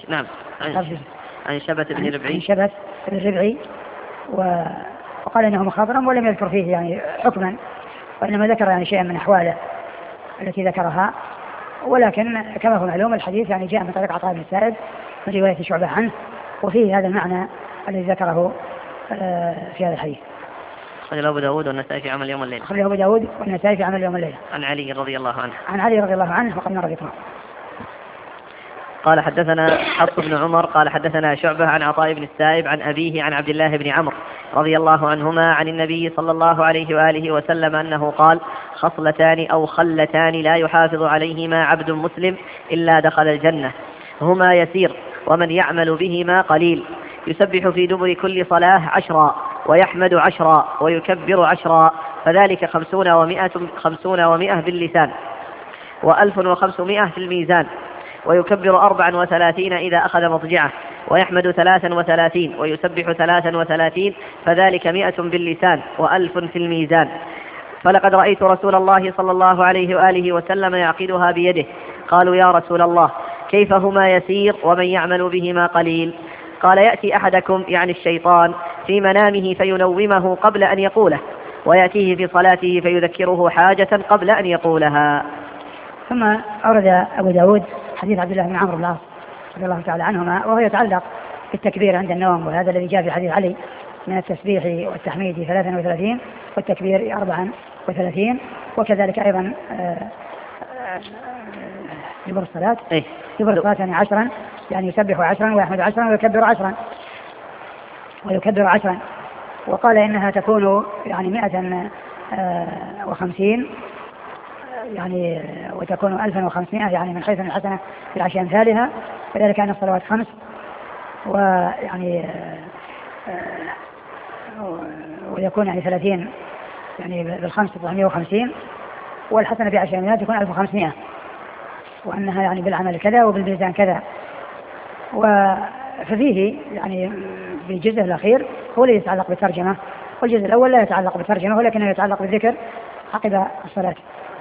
عن شبت بن ربعي. عن شبت بن ربعي وقال إنه مخضرم ولم يذكر فيه يعني حكما، وإنما ذكر يعني شيئا من أحواله التي ذكرها، ولكن كما هو معلوم الحديث يعني جاء من طريق عطاء بن السائب من رواية شعبة عنه، وفيه هذا المعنى الذي ذكره في هذا الحديث. أخرجه أبو داود والنسائي في عمل يوم الليلة. أخرجه أبو داود والنسائي في عمل يوم الليلة. عن علي رضي الله عنه. عن علي رضي الله عنه وقد مر ذكره. قال حدثنا حفص بن عمر قال حدثنا شعبة عن عطاء بن السائب عن أبيه عن عبد الله بن عمرو رضي الله عنهما عن النبي صلى الله عليه وآله وسلم أنه قال: خصلتان أو خلتان لا يحافظ عليهما عبد مسلم إلا دخل الجنة، هما يسير ومن يعمل بهما قليل، يسبح في دبر كل صلاة 10 ويحمد 10 ويكبر 10، فذلك 50 و100 باللسان و1500 في الميزان، ويكبر 34 إذا أخذ مضجعه، ويحمد 33 ويسبح 33، فذلك 100 باللسان و1000 في الميزان. فلقد رأيت رسول الله صلى الله عليه وآله وسلم يعقدها بيده. قالوا: يا رسول الله، كيف هما يسير ومن يعمل بهما قليل؟ قال: يأتي أحدكم يعني الشيطان في منامه فينومه قبل أن يقوله، ويأتيه في صلاته فيذكره حاجة قبل أن يقولها. ثم أورد أبو داود حديث عبد الله بن عمرو بن العاص رضي الله تعالى عنهما، وهو يتعلق بالتكبير عند النوم، وهذا الذي جاء في حديث علي من التسبيح والتحميد 33 والتكبير 34، وكذلك أيضا دبر الصلاة يعني 10 يعني يسبح 10 ويحمد 10 ويكبر 10 وقال إنها تكون يعني 150 يعني وتكون 1500 يعني من حيث الحسنة في العشر أمثالها، كذلك أن الصلوات 5 ويعني ويكون يعني 30 يعني بالخمس 950، والحسنة في 10 أمثال تكون 1500، وأنها يعني بالعمل كذا وبالميزان كذا. ففيه يعني بالجزء الأخير هو الذي يتعلق بالترجمة، والجزء الأول لا يتعلق بالترجمة ولكنه يتعلق بالذكر عقب الصلاة.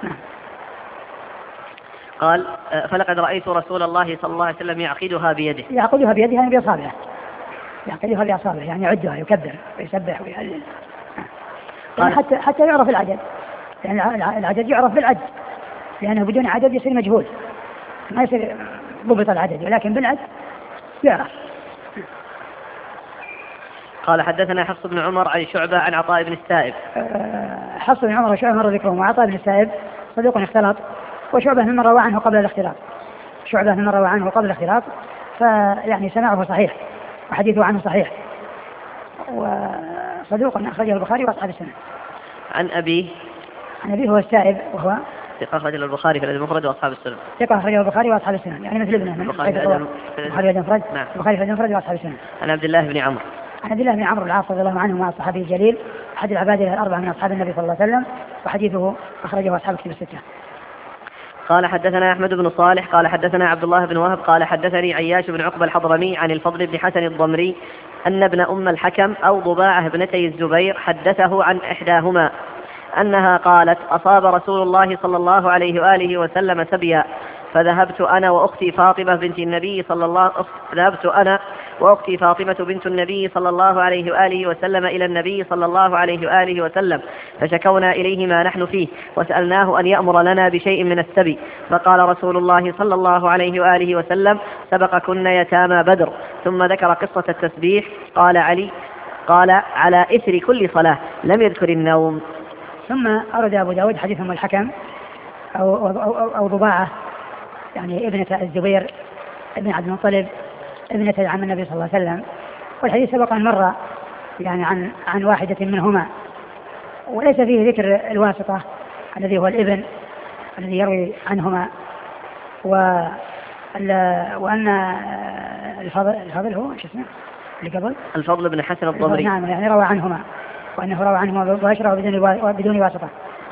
قال: فلقد رأيت رسول الله صلى الله عليه وسلم يعقدها بيده. يعقدها بيده يعني بأصابعه، يعقدها بأصابعه يعني يعدها يكبر ويسبح ويهلل، يعني حتى يعرف العدد، يعني العدد يعرف بالعد، لأنه بدون عدد يصير مجهول، ما يصير ضبط العدد، ولكن بالعد يعرف. قال: حدثنا حفص بن عمر عن شعبة عن عطاء بن السائب. حفص بن عمر وشعبة مر ذكرهم، وعطاء بن السائب صدوق اختلط، وشعبة ممن روى عنه قبل الاختلاط، فيعني سماعه صحيح وحديثه عنه صحيح، وصدوق أخرجه البخاري وأصحاب السنن. عن أبيه هو السائب وهو ثقة أخرجه البخاري في المفرد وأصحاب السنن. ثقة أخرجه البخاري وأصحاب السنن، يعني مثل ابنه من البخاري في المفرد البخاري في المفرد وأصحاب السنن. عن عبد الله بن عمرو بن العاص رضي الله عنه مع الصحابي الجليل أحد العبادلة الأربعة من أصحاب النبي صلى الله عليه وسلم، وحديثه أخرجه أصحاب الكتب الستة. قال: حدثنا أحمد بن صالح قال حدثنا عبد الله بن وهب قال حدثني عياش بن عقبة الحضرمي عن الفضل بن حسن الضمري أن ابن أم الحكم أو ضباعة ابنتي الزبير حدثه عن إحداهما أنها قالت: أصاب رسول الله صلى الله عليه وآله وسلم سبيا، فذهبت أنا وأختي فاطمة بنت النبي صلى الله وأختي فاطمة بنت النبي صلى الله عليه وآله وسلم إلى النبي صلى الله عليه وآله وسلم، فشكونا إليه ما نحن فيه، وسألناه أن يأمر لنا بشيء من السبي، فقال رسول الله صلى الله عليه وآله وسلم: سبقكن يتامى بدر. ثم ذكر قصة التسبيح. قال علي: قال: على إثر كل صلاة، لم يذكر النوم. ثم أرد أبو داود حديث أم الحكم أو ضباعة، يعني ابنة الزبير ابن عبد المطلب ابنة عم النبي صلى الله عليه وسلم، والحديث سبق أن مر يعني عن واحدة منهما، وليس فيه ذكر الواسطة الذي هو الابن الذي يروي عنهما، وأن الفضل هو شو اسمه اللي قبل الفضل بن حسن الضمري، نعم، يعني روى عنهما، وأنه روى عنهما مباشرة بدون واسطة.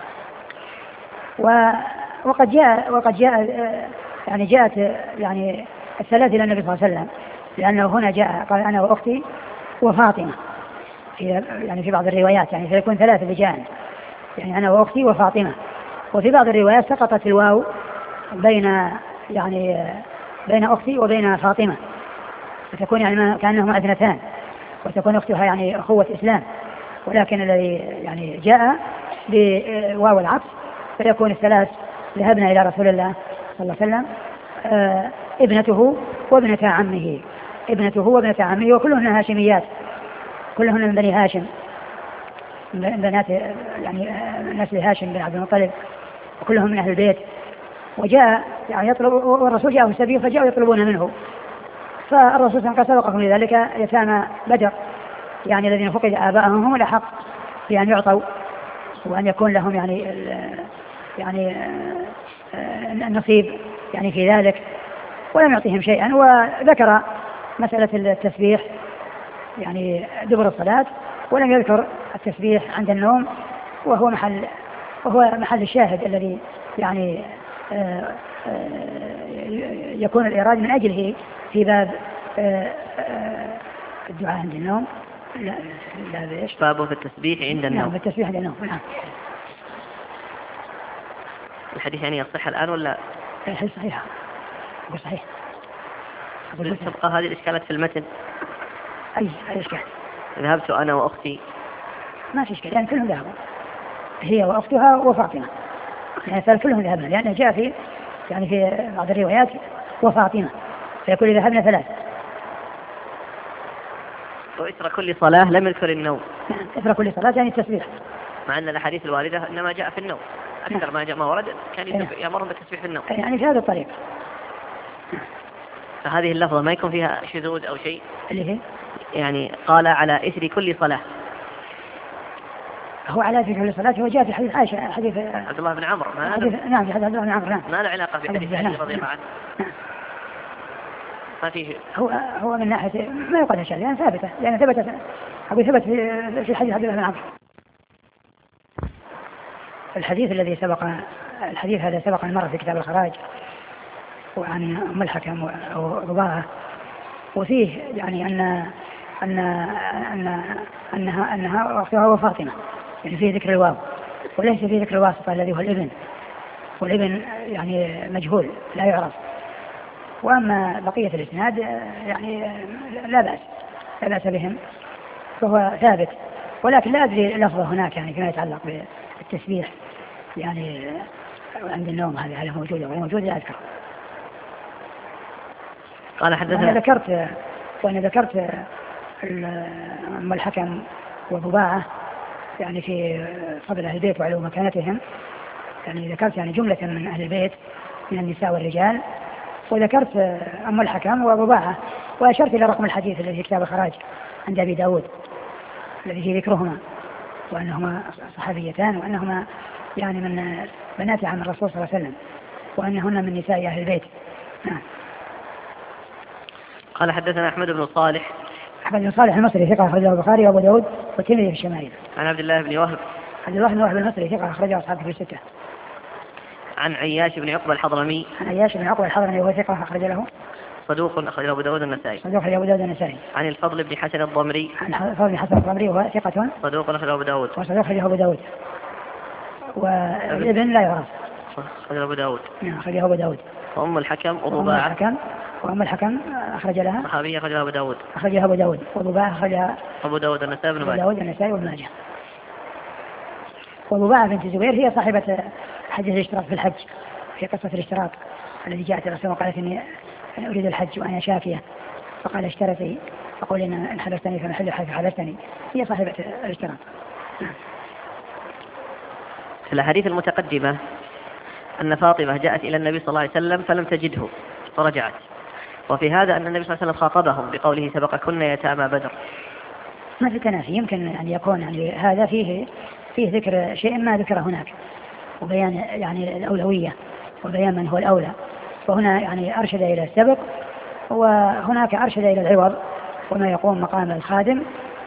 وقد جاء يعني جاءت يعني الثلاث إلى النبي صلى الله عليه وسلم، لأنه هنا جاء قال: أنا وأختي وفاطمة، يعني في بعض الروايات يعني فيكون ثلاث رجال، يعني أنا وأختي وفاطمة. وفي بعض الروايات سقطت الواو بين أختي وبين فاطمة، فتكون يعني كأنهما اثنتان، وتكون أختها يعني أخوة إسلام، ولكن الذي يعني جاء بواو العطف فيكون الثلاث ذهبنا إلى رسول الله صلى الله عليه وسلم، ابنته وابنة عمه، وكلهن هاشميات، كلهن من بني هاشم، بنات يعني نسل هاشم بن عبد المطلب، وكلهم من أهل البيت. وجاء يعني يطلب، والرسول جاءه السبي فجاءوا يطلبون منه، فالرسول صلى الله عليه وسلم سبقهم لذلك يتامى بدر، يعني الذين فقد آباءهم هم الأحق بأن يعطوا وأن يكون لهم يعني النصيب يعني في ذلك، ولم يعطيهم شيئا. وذكر مسألة التسبيح يعني دبر الصلاة، ولم يذكر التسبيح عند النوم، وهو محل الشاهد الذي يعني يكون الإيراد من أجله في باب الدعاء عند النوم. لا بإيش؟ بابه في التسبيح عند النوم. نعم، في التسبيح عند النوم. نعم. الحديث يعني يصح الآن ولا؟ الحديث صحيح. أقول صحيح. تبقى هذه الإشكالات في المتن. أي إشكال؟ ذهبت أنا وأختي. ما في إشكال، يعني كلهم ذهبوا، هي وأختها وفاطمة، يعني كلهم ذهبنا، لأنه جاء في يعني في بعض الروايات وفاطمة، فيكون ذهبنا ثلاث. وإثر كل صلاة لم يذكر النوم. نعم، إثر كل صلاة يعني التسبيح، مع أن الأحاديث الواردة إنما جاء في النوم أكثر ما جاء ما ورد كان يأمرهم بالتسبيح في النوم، يعني في هذا الطريق. فهذه اللفظة ما يكون فيها شذوذ أو شيء، اللي هي يعني قال على إثر كل صلاة، هو على إثر كل صلاة، هو جاء في حديث عائشة، حديث عبد الله بن عمرو. نعم، في حديث عبد الله بن عمرو. نعم، ما له علاقة بحديث علي رضي الله عنه. ما فيه. هو من ناحية ما يقال شيء، لأن ثابتة، لأن ثبت في حديث عبد الله بن عمرو. الحديث هذا سبق المرة في كتاب الخراج، وعن أم الحكم ورضاها، وفيه يعني أنها أختها وفاطمة، يعني فيه ذكر الواو، وليس فيه ذكر الواسطة الذي هو الابن، والابن يعني مجهول لا يعرف. وأما بقية الإسناد يعني لا بأس بهم، فهو ثابت، ولكن لا أدري لفظه هناك يعني فيما يتعلق بالتسبيح يعني عند النوم، هذا موجود أو غير موجود لا أذكر. قال حدثنا. وأنا ذكرت أم الحكم وضباعة يعني في فضل أهل البيت وعلو مكانتهم، يعني ذكرت يعني جملة من أهل البيت من النساء والرجال، وذكرت أم الحكم وضباعة، وأشرت إلى رقم الحديث الذي في كتاب الخراج عند أبي داود الذي فيه ذكرهما، وأنهما صحابيتان، وأنهما يعني من بنات عم الرسول صلى الله عليه وسلم، وأنهن من نساء أهل البيت. نعم. قال حدثنا أحمد بن صالح المصري ثقة أخرجه البخاري وأبو داود والترمذي في الشمائل. عن عبد الله بن وهب المصري ثقة أخرجه أصحابه في الستة. عن عياش بن عقبة الحضرمي وهو ثقة أخرج له صدوق أخرجه أبو داود النسائي. عن الفضل بن حسن الضمري وهو ثقة صدوق أخرجه أبو داود. والابن لا يعرف، أخرجه أبو داود. نعم، أخرجه أبو داود. وأم الحكم وضباعة وأم الحكم أخرج لها صحابية أخرجها أبو داود. أخرجها أبو داود. وضباعة أخرجها أبو داود النسائي وابن ماجه. أبو داود النسائي وابن ماجه. وضباعة بنت الزبير هي صاحبة حديث الاشتراك في الحج، في قصة الاشتراك الذي جاءت الرسول وقالت إني أريد الحج وأنا شافية، فقال اشترتي، فقول إن حبستني فمحل الحج حبستني. هي صاحبة الاشتراك. في الأحاديث المتقدمة أن فاطمة جاءت إلى النبي صلى الله عليه وسلم فلم تجده فرجعت، وفي هذا أن النبي صلى الله عليه وسلم خاطبهم بقوله سبقكن يتامى بدر. ما في تنافي، يمكن أن يكون يعني هذا فيه ذكر شيء ما ذكر هناك، وبيان يعني الأولوية وبيان من هو الأولى، وهنا يعني أرشد إلى السبق وهناك أرشد إلى العوض وما يقوم مقام الخادم.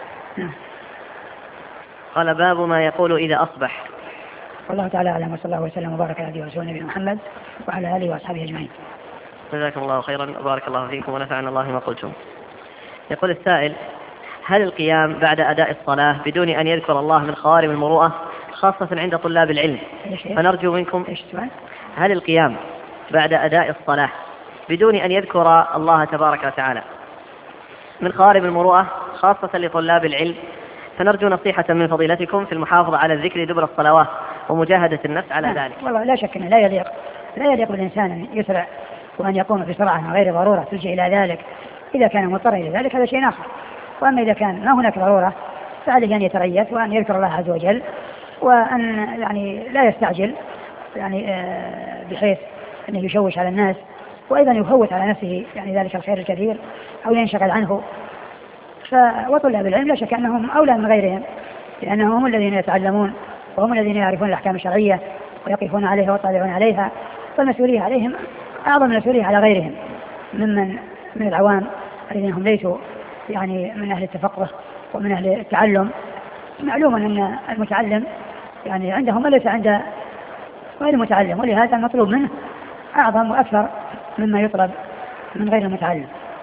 قال باب ما يقول إذا أصبح. والله تعالى أعلم، وصلى الله وسلم وبارك على رسول نبينا محمد وعلى آله وأصحابه أجمعين. جزاكم الله خيرا وبارك الله فيكم ونفعنا الله ما قلتم. يقول السائل: هل القيام بعد أداء الصلاة بدون أن يذكر الله من خوارم المروءة خاصة عند طلاب العلم؟ فنرجو منكم. هل القيام بعد أداء الصلاة بدون أن يذكر الله تبارك وتعالى من خوارم المروءة خاصة لطلاب العلم؟ فنرجو نصيحة من فضيلتكم في المحافظة على الذكر دبر الصلوات ومجاهدة النفس على ذلك. والله لا شك أنه لا يليق بالإنسان أن يسرع وأن يقوم بسرعة من غير ضرورة تلجئ إلى ذلك. إذا كان مضطر إلى ذلك هذا شيء آخر، وأما إذا كان ما هناك ضرورة فعليه أن يتريث وأن يذكر الله عز وجل، وأن يعني لا يستعجل يعني بحيث أنه يشوش على الناس، وأيضا يفوت على نفسه يعني ذلك الخير الكثير أو ينشغل عنه. وطلاب العلم لا شك أنهم أولى من غيرهم، لأنهم هم الذين يتعلمون وهم الذين يعرفون الأحكام الشرعية ويقفون عليها ويطلعون عليها، فالمسؤولية عليهم أعظم المسؤولية على غيرهم من العوام الذين هم ليسوا يعني من أهل التفقه ومن أهل التعلم. معلوم أن المتعلم يعني عندهم وليس عند غير المتعلم، ولهذا المطلوب منه أعظم وأكثر مما يطلب من غير المتعلم.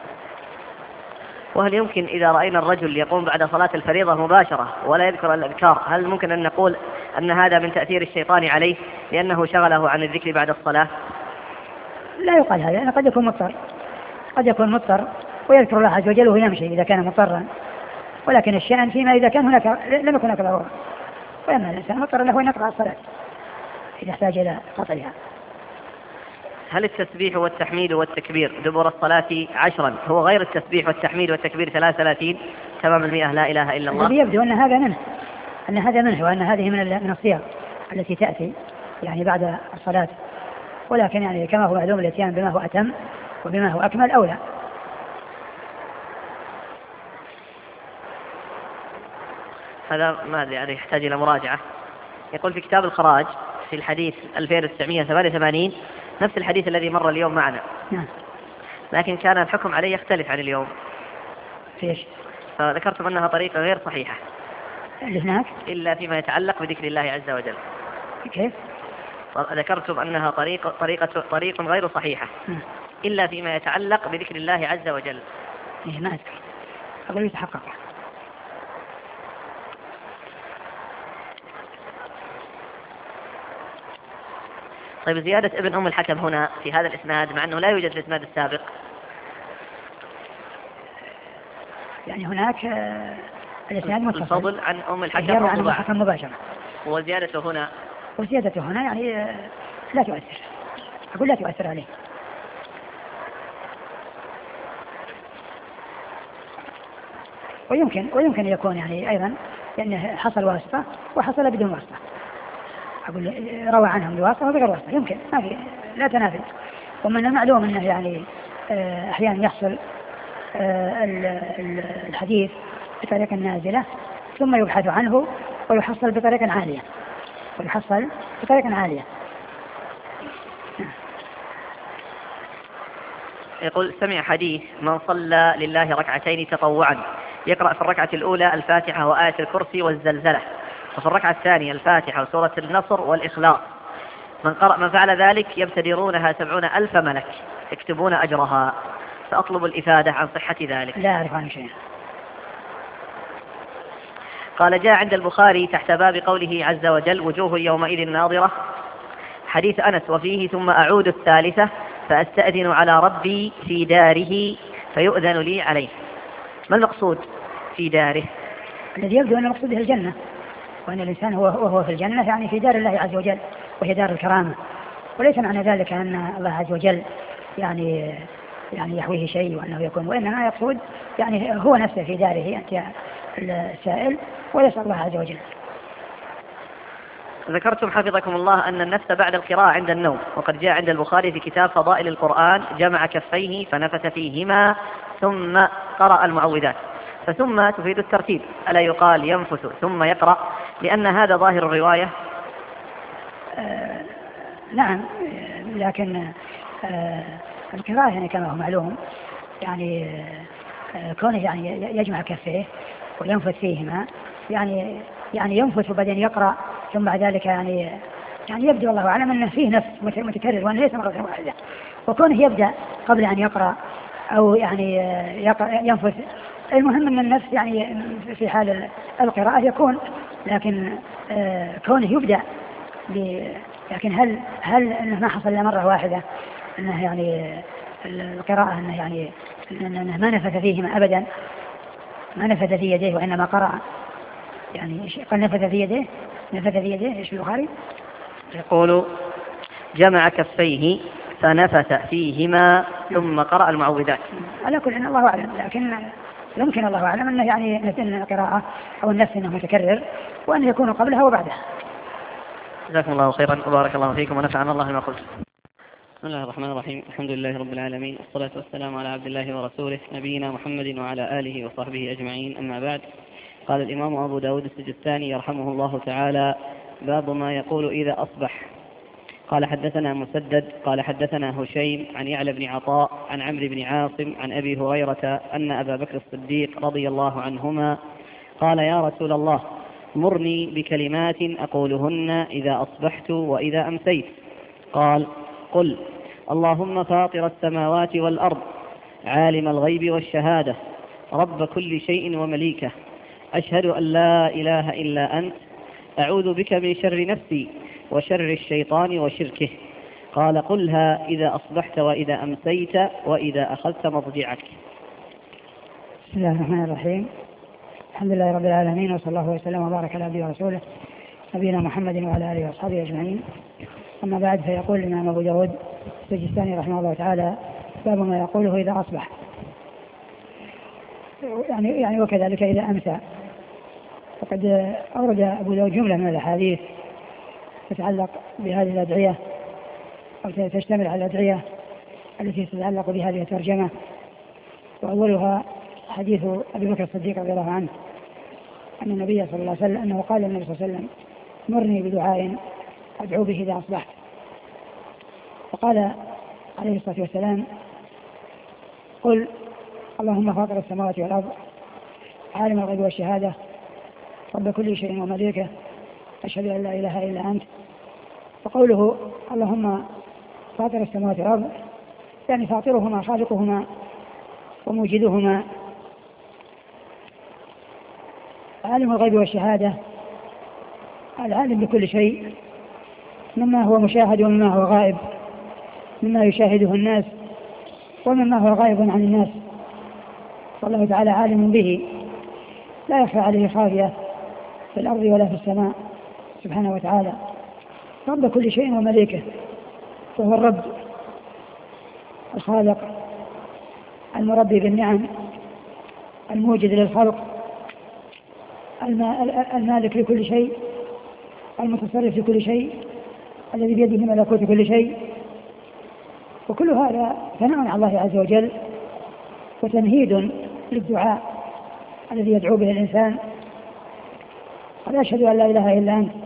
وهل يمكن إذا رأينا الرجل يقوم بعد صلاة الفريضة مباشرة ولا يذكر الأذكار، هل ممكن أن نقول أن هذا من تأثير الشيطان عليه لأنه شغله عن الذكر بعد الصلاة؟ لا يقال هذا، لأنه قد يكون مضطر ويذكر الله عز وجل وهو يمشي إذا كان مضطرا، ولكن الشأن فيما إذا كان هناك لم يكن هناك ضرورة، وأما الإنسان مضطر له أن يقطع الصلاة إذا احتاج إلى قطعها. هل التسبيح والتحميد والتكبير دبر الصلاة 10 هو غير التسبيح والتحميد والتكبير 33 تمام 100 لا إله إلا الله؟ يبدو أن هذا منه وأن هذه من الصيغ التي تأتي يعني بعد الصلاة، ولكن يعني كما هو معلوم الاتيان بما هو أتم وبما هو أكمل أولى. هذا ما يعني يحتاج إلى مراجعة. يقول في كتاب الخراج في الحديث 2988 نفس الحديث الذي مر اليوم معنا، لكن كان الحكم عليه يختلف عن اليوم. فيش؟ فذكرتم أنها طريقة غير صحيحة اللي هناك إلا فيما يتعلق بذكر الله عز وجل. كيف؟ ذكرتم أنها طريق غير صحيحة إلا فيما يتعلق بذكر الله عز وجل. ما أذكر، أقول يتحقق. طيب زيادة ابن أم الحكم هنا في هذا الإسناد مع أنه لا يوجد في الإسناد السابق، يعني هناك الإسناد متصل الفضل عن أم الحكم مباشرة، وزيادته هنا يعني لا تؤثر، أقول لا تؤثر عليه. ويمكن يكون يعني أيضا لأنه حصل واسطة وحصل بدون واسطة، أقول روى عنهم بواسطة وبغير واسطة، يمكن ما في لا تنافي. ومن المعلوم أنه يعني أحيانا يحصل الحديث بطريقة نازلة ثم يبحث عنه ويحصل بطريقة عالية. يقول سمع حديث من صلى لله ركعتين تطوعا يقرأ في الركعة الأولى الفاتحة وآية الكرسي والزلزلة، وفي الركعة الثانية الفاتحة وسورة النصر والإخلاص، من فعل ذلك يبتدرونها 70,000 ملك يكتبون أجرها، فأطلب الإفادة عن صحة ذلك. لا أعرف عنه شيء. قال جاء عند البخاري تحت باب قوله عز وجل وجوه يومئذ ناظرة حديث أنس وفيه ثم أعود الثالثة فأستأذن على ربي في داره فيؤذن لي عليه. ما المقصود في داره؟ الذي يبدو أن المقصود به الجنة، وأن الإنسان وهو في الجنة يعني في دار الله عز وجل وهي دار الكرامة، وليس معنى ذلك أن الله عز وجل يعني يحويه شيء وأنه يكون، وإنما يقصد يعني هو نفسه في داره أنت السائل ويسأل الله عز وجل. ذكرتم حفظكم الله أن النفس بعد القراءة عند النوم، وقد جاء عند البخاري في كتاب فضائل القرآن جمع كفيه فنفث فيهما ثم قرأ المعوذات، فثم تفيد الترتيب، ألا يقال ينفث ثم يقرأ لأن هذا ظاهر الرواية؟ نعم، لكن القراءة يعني كما هو معلوم يعني كونه يعني يجمع كفيه وينفث فيهما يعني ينفث وبعدين يقرأ ثم بعد ذلك يعني يبدو الله أعلم أنه فيه نفس متكرر وأنه ليس مرة واحدة، وكونه يبدأ قبل أن يقرأ أو يعني ينفث، المهم أن النفس يعني في حال القراءة يكون، لكن كونه يبدأ لكن هل أنه ما حصل إلا مرة واحدة أنه يعني القراءة أنه يعني أنه ما نفث فيهما أبدا، ما نفث في يديه وإنما قرأ يعني قال نفث في يديه إيش في البخاري؟ يقول جمع كفيه فنفث فيهما ثم قرأ المعوذات. على كل إن الله أعلم، لكن يمكن الله أعلم أنه يعني أن القراءة أو النفس أنه متكرر وأن يكون قبلها وبعدها. جزاكم الله خيرا وبارك الله فيكم ونفعنا الله ما قلت. بسم الله الرحمن الرحيم، الحمد لله رب العالمين، والصلاة والسلام على عبد الله ورسوله نبينا محمد وعلى آله وصحبه أجمعين، أما بعد. قال الإمام أبو داود السجستاني يرحمه الله تعالى: باب ما يقول إذا أصبح. قال حدثنا مسدد قال حدثنا هشيم عن يعلى بن عطاء عن عمرو بن عاصم عن أبي هريرة أن أبا بكر الصديق رضي الله عنهما قال: يا رسول الله، مرني بكلمات أقولهن إذا أصبحت وإذا أمسيت. قال: قل: اللهم فاطر السماوات والأرض، عالم الغيب والشهادة، رب كل شيء ومليكه، أشهد أن لا إله إلا أنت، أعوذ بك من شر نفسي وشر الشيطان وشركه. قال: قلها إذا أصبحت وإذا أمسيت وإذا أخذت مضجعك. بسم الله الرحمن الرحيم، الحمد لله رب العالمين، وصلى الله وسلم وبارك على عبده ورسوله نبينا محمد وعلى آله وأصحابه أجمعين. أما بعد، فيقول الإمام أبو داود السجستاني رحمه الله تعالى: باب ما يقوله إذا أصبح، يعني وكذلك إذا أمسى. فقد أورد أبو داود جملة من الأحاديث تتعلق بهذه الأدعية أو تشتمل على الأدعية التي تتعلق بهذه الترجمة، وأولها حديث أبي بكر الصديق رضي الله عنه أن النبي صلى الله عليه وسلم أنه قال للنبي صلى الله عليه وسلم: مرني بدعاء أدعو به إذا أصبحت. فقال عليه الصلاة والسلام: قل: اللهم فاطر السماوات والأرض، عالم الغيب والشهادة، رب كل شيء ومليكه، أشهد أن لا إله إلا أنت. فقوله اللهم فاطر السماوات والأرض يعني فاطرهما، خالقهما وموجدهما، عالم الغيب والشهادة، العالم بكل شيء، مما هو مشاهد ومما هو غائب، مما يشاهده الناس ومما هو غائب عن الناس، والله تعالى عالم به لا يخفى عليه خافية في الأرض ولا في السماء سبحانه وتعالى، رب كل شيء ومليكه، وهو الرب الخالق المربي بالنعم، الموجد للخلق، المالك لكل شيء، المتصرف في كل شيء، الذي بيده ملكوت كل شيء. وكل هذا ثناء على الله عز وجل وتمهيد للدعاء الذي يدعو به الإنسان. قال: أشهد أن لا إله إلا أنت،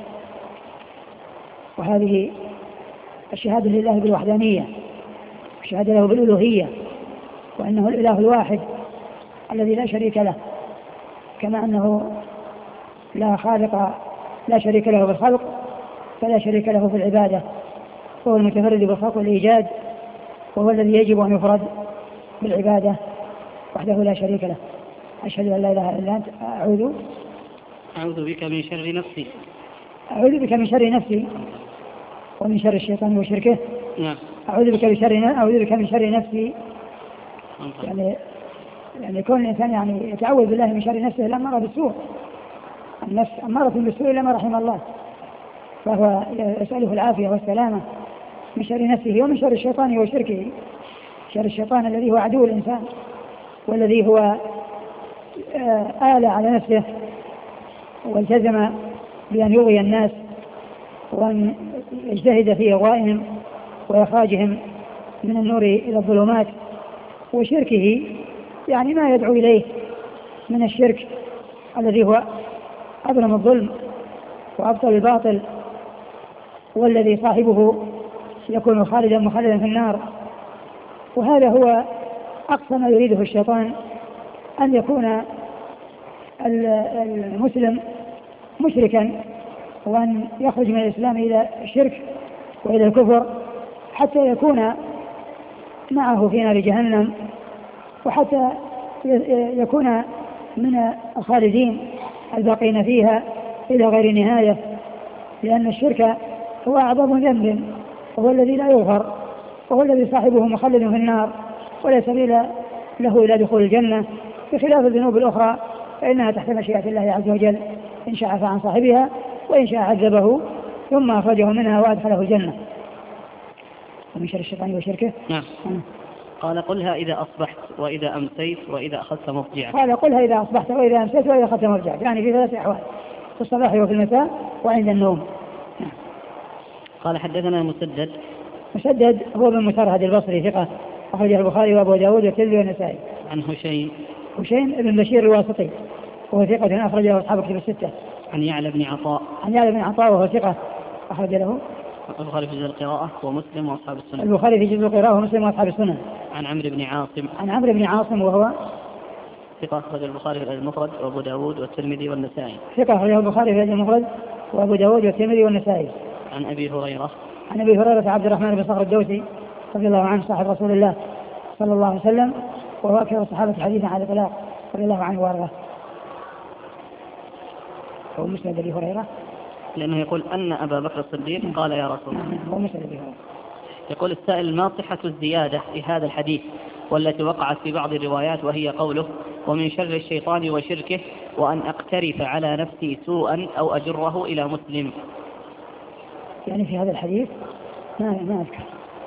وهذه الشهادة لله بالوحدانية، الشهادة له بالألوهية، وأنه الإله الواحد الذي لا شريك له، كما أنه لا خالق لا شريك له بالخلق فلا شريك له في العبادة، وهو المتفرد بالخلق والإيجاد، وهو الذي يجب أن يفرد بالعبادة وحده لا شريك له. أشهد أن لا إله إلا أنت، أعوذ بك من شر نفسي، أعوذ بك من شر نفسي ومن شر الشيطان وشركه. نعم. أعوذ بك من شر نفسي. يعني كون الإنسان يعني يتعوذ بالله من شر نفسه الأمارة بالسوء، النفس أمارة بالسوء لما رحم الله، فهو يسأله العافية والسلامة من شر نفسه ومن شر الشيطان وشركه. شر الشيطان الذي هو عدو الإنسان، والذي هو آل على نفسه والتزم بأن يغوي الناس وأن يجتهد في إغوائهم وإخراجهم من النور إلى الظلمات. وشركه يعني ما يدعو إليه من الشرك الذي هو أظلم الظلم وأبطل الباطل، والذي صاحبه يكون خالدا مخلدا في النار. وهذا هو أقصى ما يريده الشيطان، أن يكون المسلم مشركا، وأن يخرج من الإسلام إلى الشرك وإلى الكفر، حتى يكون معه في نار جهنم، وحتى يكون من الخالدين الباقين فيها إلى غير نهاية. لأن الشرك هو أعظم ذنب، وهو الذي لا يغفر، وهو الذي صاحبه مخلد في النار ولا سبيل له إلى دخول الجنة، بخلاف الذنوب الأخرى فإنها تحت مشيئة الله عز وجل، إن شاء عفى عن صاحبها وإن شاء عذبه ثم أخرجه منها وأدخله الجنة. ومن شر الشيطان وشركه. نعم. قال قلها إذا أصبحت وإذا أمسيت وإذا أخذت مضجعك. قال قلها إذا أصبحت وإذا أمسيت وإذا أخذت مضجعك، يعني في ثلاث أحوال: في الصباح وفي المساء وعند النوم. قال حدثنا مسدد هو بن مسرهد البصري ثقة، أخرجه البخاري وأبو داود والترمذي والنسائي. عن هشيم بن بشير الواسطي وهو ثقة، أخرجه أصحاب الكتب الستة. عن يعلى بن عطاء وهو ثقة، أخرج له البخاري في جزء القراءة ومسلم وأصحاب السنن. البخاري في جزء القراءة ومسلم وأصحاب السنن. عن عمرو بن عاصم وهو ثقة، أخرج البخاري في المفرد وأبو داود والترمذي والنسائي. ثقة، أخرجه البخاري في المفرد وأبو داود والترمذي والنسائي. عن أبي هريرة عبد الرحمن بن صخر الدوسي رضي الله عنه، صاحب رسول الله صلى الله عليه وسلم، وهو أكثر الصحابة حديثا على الإطلاق رضي الله عنه وارضاه. هو مسند أبي هريرة، لأنه يقول أن أبا بكر الصديق قال يا رسول الله. هو مسند أبي هريرة. يقول السائل: ما صحة الزيادة في هذا الحديث والتي وقعت في بعض الروايات، وهي قوله: ومن شر الشيطان وشركه، وأن أقترف على نفسي سوءا أو أجره إلى مسلم؟ يعني في هذا الحديث ما أذكر.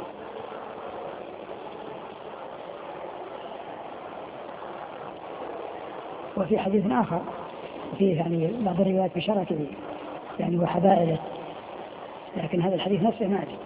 وفي حديث آخر فيه يعني بعض الروايات بشركه يعني وحبائله، لكن هذا الحديث نفسه ما أدري.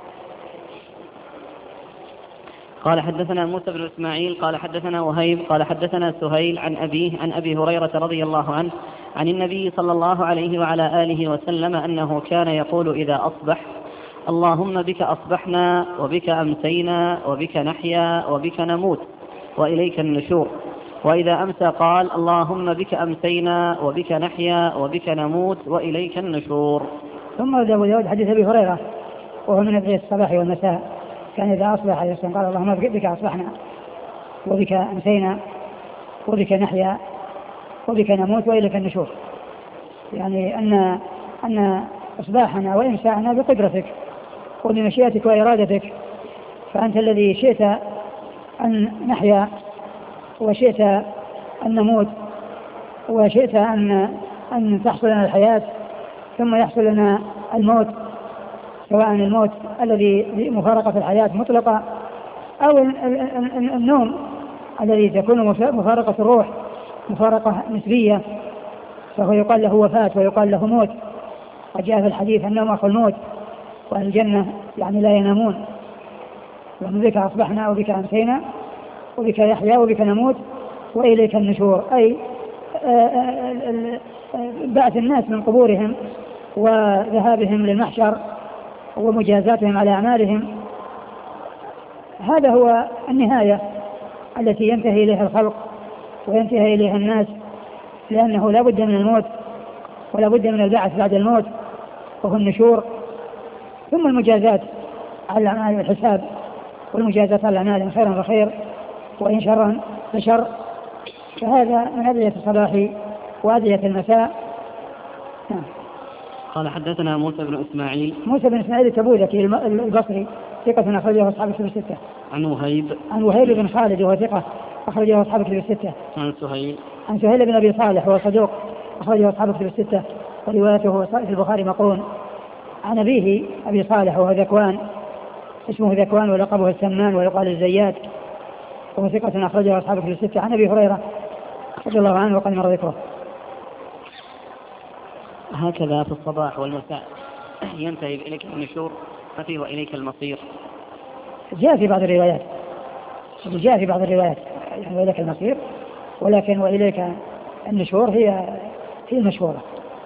قال حدثنا موسى بن إسماعيل قال حدثنا وهيب قال حدثنا سهيل عن أبيه عن أبي هريرة رضي الله عنه عن النبي صلى الله عليه وعلى آله وسلم أنه كان يقول إذا أصبح: اللهم بك أصبحنا وبك أمسينا وبك نحيا وبك نموت وإليك النشور. وإذا أمسى قال: اللهم بك أمسينا وبك نحيا وبك نموت وإليك النشور. ثم أبو داود حديث أبي هريرة وهو من أدعية الصباح والمساء، كان إذا أصبح عليه الصلاة قال: اللهم بك أصبحنا وبك أمسينا وبك نحيا وبك نموت وإليك النشور. يعني أن إصباحنا وإمساءنا بقدرتك وبمشيئتك وإرادتك، فأنت الذي شئت أن نحيا وشئت أن نموت وشئت أن تحصل لنا الحياة ثم يحصل لنا الموت، سواء الموت الذي مفارقة الحياة مطلقة أو النوم الذي تكون مفارقة الروح مفارقة نسبية، فهو يقال له وفاة ويقال له موت. وجاء في الحديث: النوم أخو الموت، وأهل الجنة يعني لا ينامون. ومن بك أصبحنا وبك أمسينا وبك يحيا وبك نموت وإليك النشور، أي بعث الناس من قبورهم وذهابهم للمحشر ومجازاتهم على أعمالهم. هذا هو النهاية التي ينتهي إليها الخلق وينتهي إليها الناس، لأنه لا بد من الموت ولا بد من البعث بعد الموت وهو النشور، ثم المجازات على الأعمال والحساب، والمجازات على الأعمال خيرا فخير وإن شرا فشر. فهذا من أدعية الصباح وأدعية المساء. قال حدثنا موسى بن إسماعيل التبوذكي البصري ثقة أخرجه أصحاب الكتب الستة. عن وهيب بن خالد وهو ثقة أخرجه أصحاب الكتب الستة. عن سهيل بن أبي صالح وهو صدوق أخرجه أصحاب الكتب الستة وروايته في البخاري مقرون. عن أبيه أبي صالح وهو ذكوان اسمه ذكوان ولقبه السمان ويقال الزيات وهو ثقة أخرجه أصحاب الكتب الستة. عن أبي هريرة رضي الله عنه وقد مر ذكره. هكذا في الصباح والمساء ينتهي إليك النشور ففيه وإليك المصير. جاء في بعض الروايات يعني وإليك المصير، ولكن وإليك النشور هي المشهورة.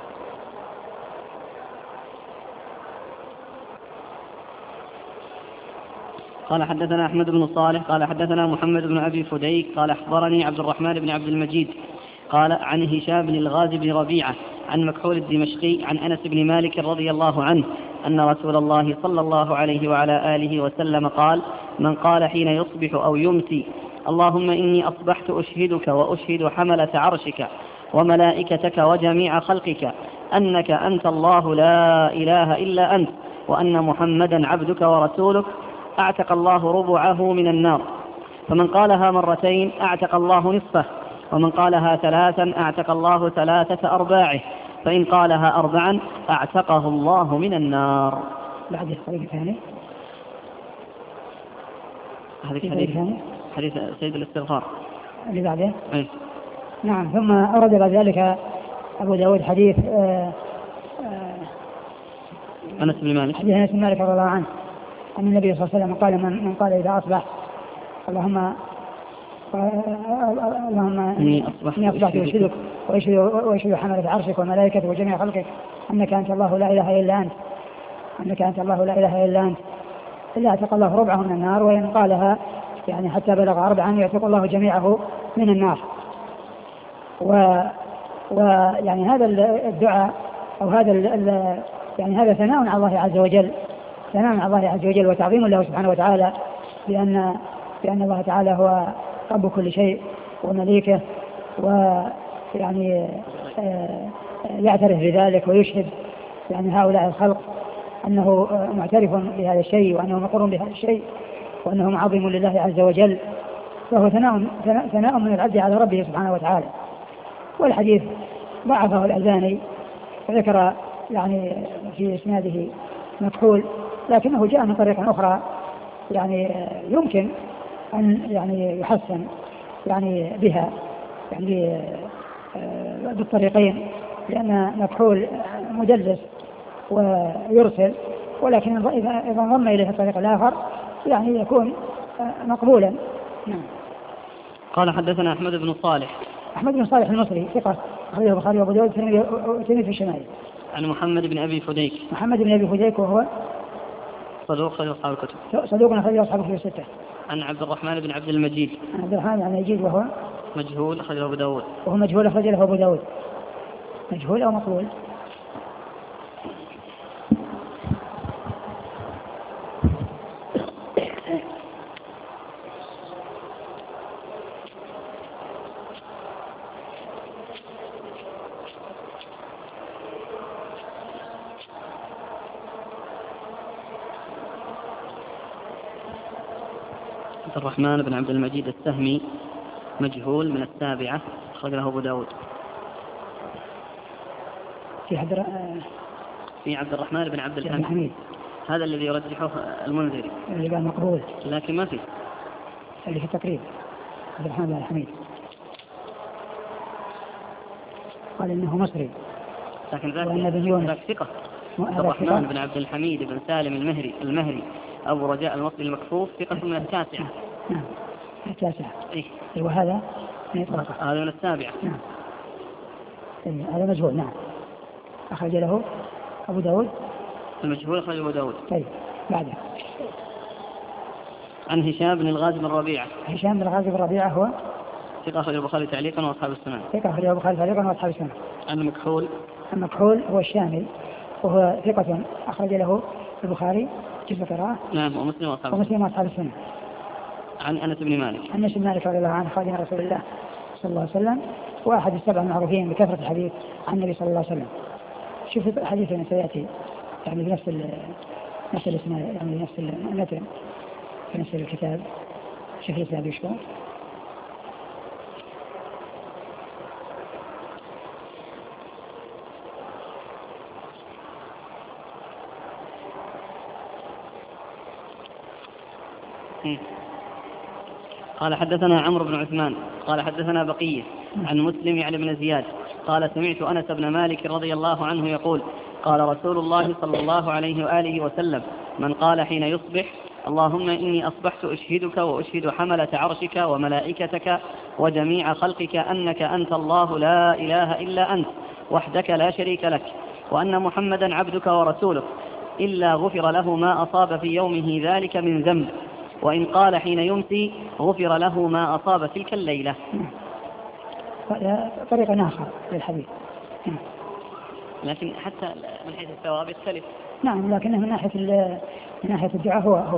قال حدثنا أحمد بن صالح قال حدثنا محمد بن أبي فديك قال أخبرني عبد الرحمن بن عبد المجيد قال عن هشام بن الغازي بن ربيعة عن مكحول الدمشقي عن أنس بن مالك رضي الله عنه أن رسول الله صلى الله عليه وعلى آله وسلم قال: من قال حين يصبح أو يمسي: اللهم إني أصبحت أشهدك وأشهد حملة عرشك وملائكتك وجميع خلقك أنك أنت الله لا إله إلا أنت وأن محمدا عبدك ورسولك، أعتق الله ربعه من النار. فمن قالها مرتين أعتق الله نصفه، ومن قالها ثلاثا أعتق الله ثلاثة أرباعه، فإن قالها أربعا أعتقه الله من النار. بعد الطريق ثاني هذا حديث سيد الاستغفار اللي بعده. نعم. ثم أورد بعد ذلك أبو داود حديث أنس بن مالك رضي الله عنه أن النبي صلى الله عليه وسلم قال: من قال إذا أصبح اللهم إني أصبحت أشهدك وأشهد حملة عرشك وملائكتك وجميع خلقك أنك أنت الله لا إله إلا أنت إلا أعتق الله ربعه من النار. وإن قالها يعني حتى بلغ 4 يعتق الله جميعه من النار. ويعني هذا الدعاء أو هذا ثناء على الله عز وجل وتعظيم له سبحانه وتعالى، بأن الله تعالى هو رب كل شيء ومليكه، ويعني يعترف بذلك ويشهد يعني هؤلاء الخلق أنه معترف بهذا الشيء وأنه مقر بهذا الشيء وأنه معظم لله عز وجل، فهو ثناء من العبد على ربه سبحانه وتعالى. والحديث ضعفه الألباني وذكر يعني في إسناده مكحول، لكنه جاء من طريق أخرى يعني يمكن أن يعني يحسن يعني بها يعني بالطريقين، لأن مكحول مدلس ويرسل، ولكن إذا انضم إليه الطريق الآخر يعني يكون مقبولا. نعم. قال حدثنا أحمد بن صالح المصري ثقة أخرجه البخاري وأبو داود والترمذي في الشمال. عن محمد بن أبي فديك وهو صدوق أخرجه أصحاب الكتب. أخرجه أصحاب الكتب الستة. عن عبد الرحمن بن عبد المجيد وهو مجهول أخرجه أبو داود. أخرجه أبو داود. مجهول أو مقبول. عبد الرحمن بن عبد المجيد السهمي مجهول من 7 أخرجه أبو داود. في عبد الرحمن بن عبد الحميد هذا الذي يرجحه المنذري اللي قال مقبول، لكن ما في اللي في التقريب عبد الرحمن بن الحميد قال إنه مصري، لكن ذاك ثقة. عبد الرحمن بن عبد الحميد بن سالم المهري أبو رجاء المصري المكفوف ثقة من 9. نعم 9. وهذا هذا من 7. نعم هذا مجهول. نعم أخرج له أبو داود. المجهول أخرج أبو داود. طيب بعده. عن هشام بن الغازي بن ربيعة هو ثقة أخرج البخاري تعليقا وأصحاب السنن. عن مكحول هو الشامل وهو ثقة أخرج له البخاري جزء قراءة. نعم ومسلم وأصحاب السنن. عن أنس بن مالك رضي الله عنه خادم رسول الله صلى الله عليه وسلم وأحد السبع المعروفين بكثرة الحديث عن النبي صلى الله عليه وسلم. شوف حديثنا سيأتي يعني بنفس نفس الاسناد يعني نفس المتن في نفس الكتاب شيخ الإسلام يشبه. قال حدثنا عمرو بن عثمان قال حدثنا بقية عن مسلم يعني بن زياد قال سمعت أنس بن مالك رضي الله عنه يقول قال رسول الله صلى الله عليه وآله وسلم من قال حين يصبح اللهم إني أصبحت أشهدك وأشهد حملة عرشك وملائكتك وجميع خلقك أنك أنت الله لا إله إلا أنت وحدك لا شريك لك وأن محمدا عبدك ورسولك إلا غفر له ما أصاب في يومه ذلك من ذنب وإن قال حين يمسي غفر له ما أصاب تلك الليلة. طريق آخر للحديث لكن حتى من حيث الثواب يختلف. نعم لكنه من ناحية الدعاء هو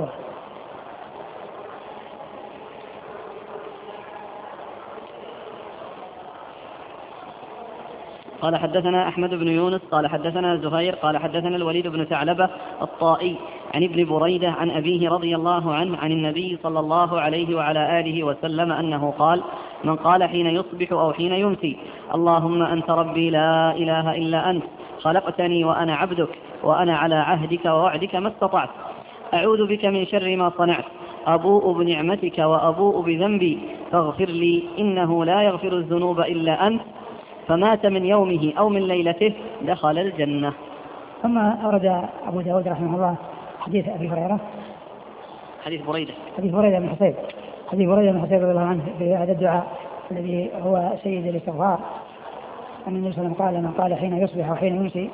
قال حدثنا أحمد بن يونس قال حدثنا زهير قال حدثنا الوليد بن ثعلبة الطائي عن ابن بريدة عن أبيه رضي الله عنه عن النبي صلى الله عليه وعلى آله وسلم أنه قال من قال حين يصبح أو حين يمسي اللهم أنت ربي لا إله إلا أنت خلقتني وأنا عبدك وأنا على عهدك ووعدك ما استطعت أعوذ بك من شر ما صنعت أبوء بنعمتك وأبوء بذنبي فاغفر لي إنه لا يغفر الذنوب إلا أنت فمات من يومه أو من ليلته دخل الجنة. ثم أورد أبو داود رحمه الله حديث أبي هريرة حديث بريدة بن حصيب رضي الله عنه في هذا الدعاء الذي هو سيد الاستغفار أن النبي صلى الله عليه وسلم قال من قال حين يصبح وحين يمسي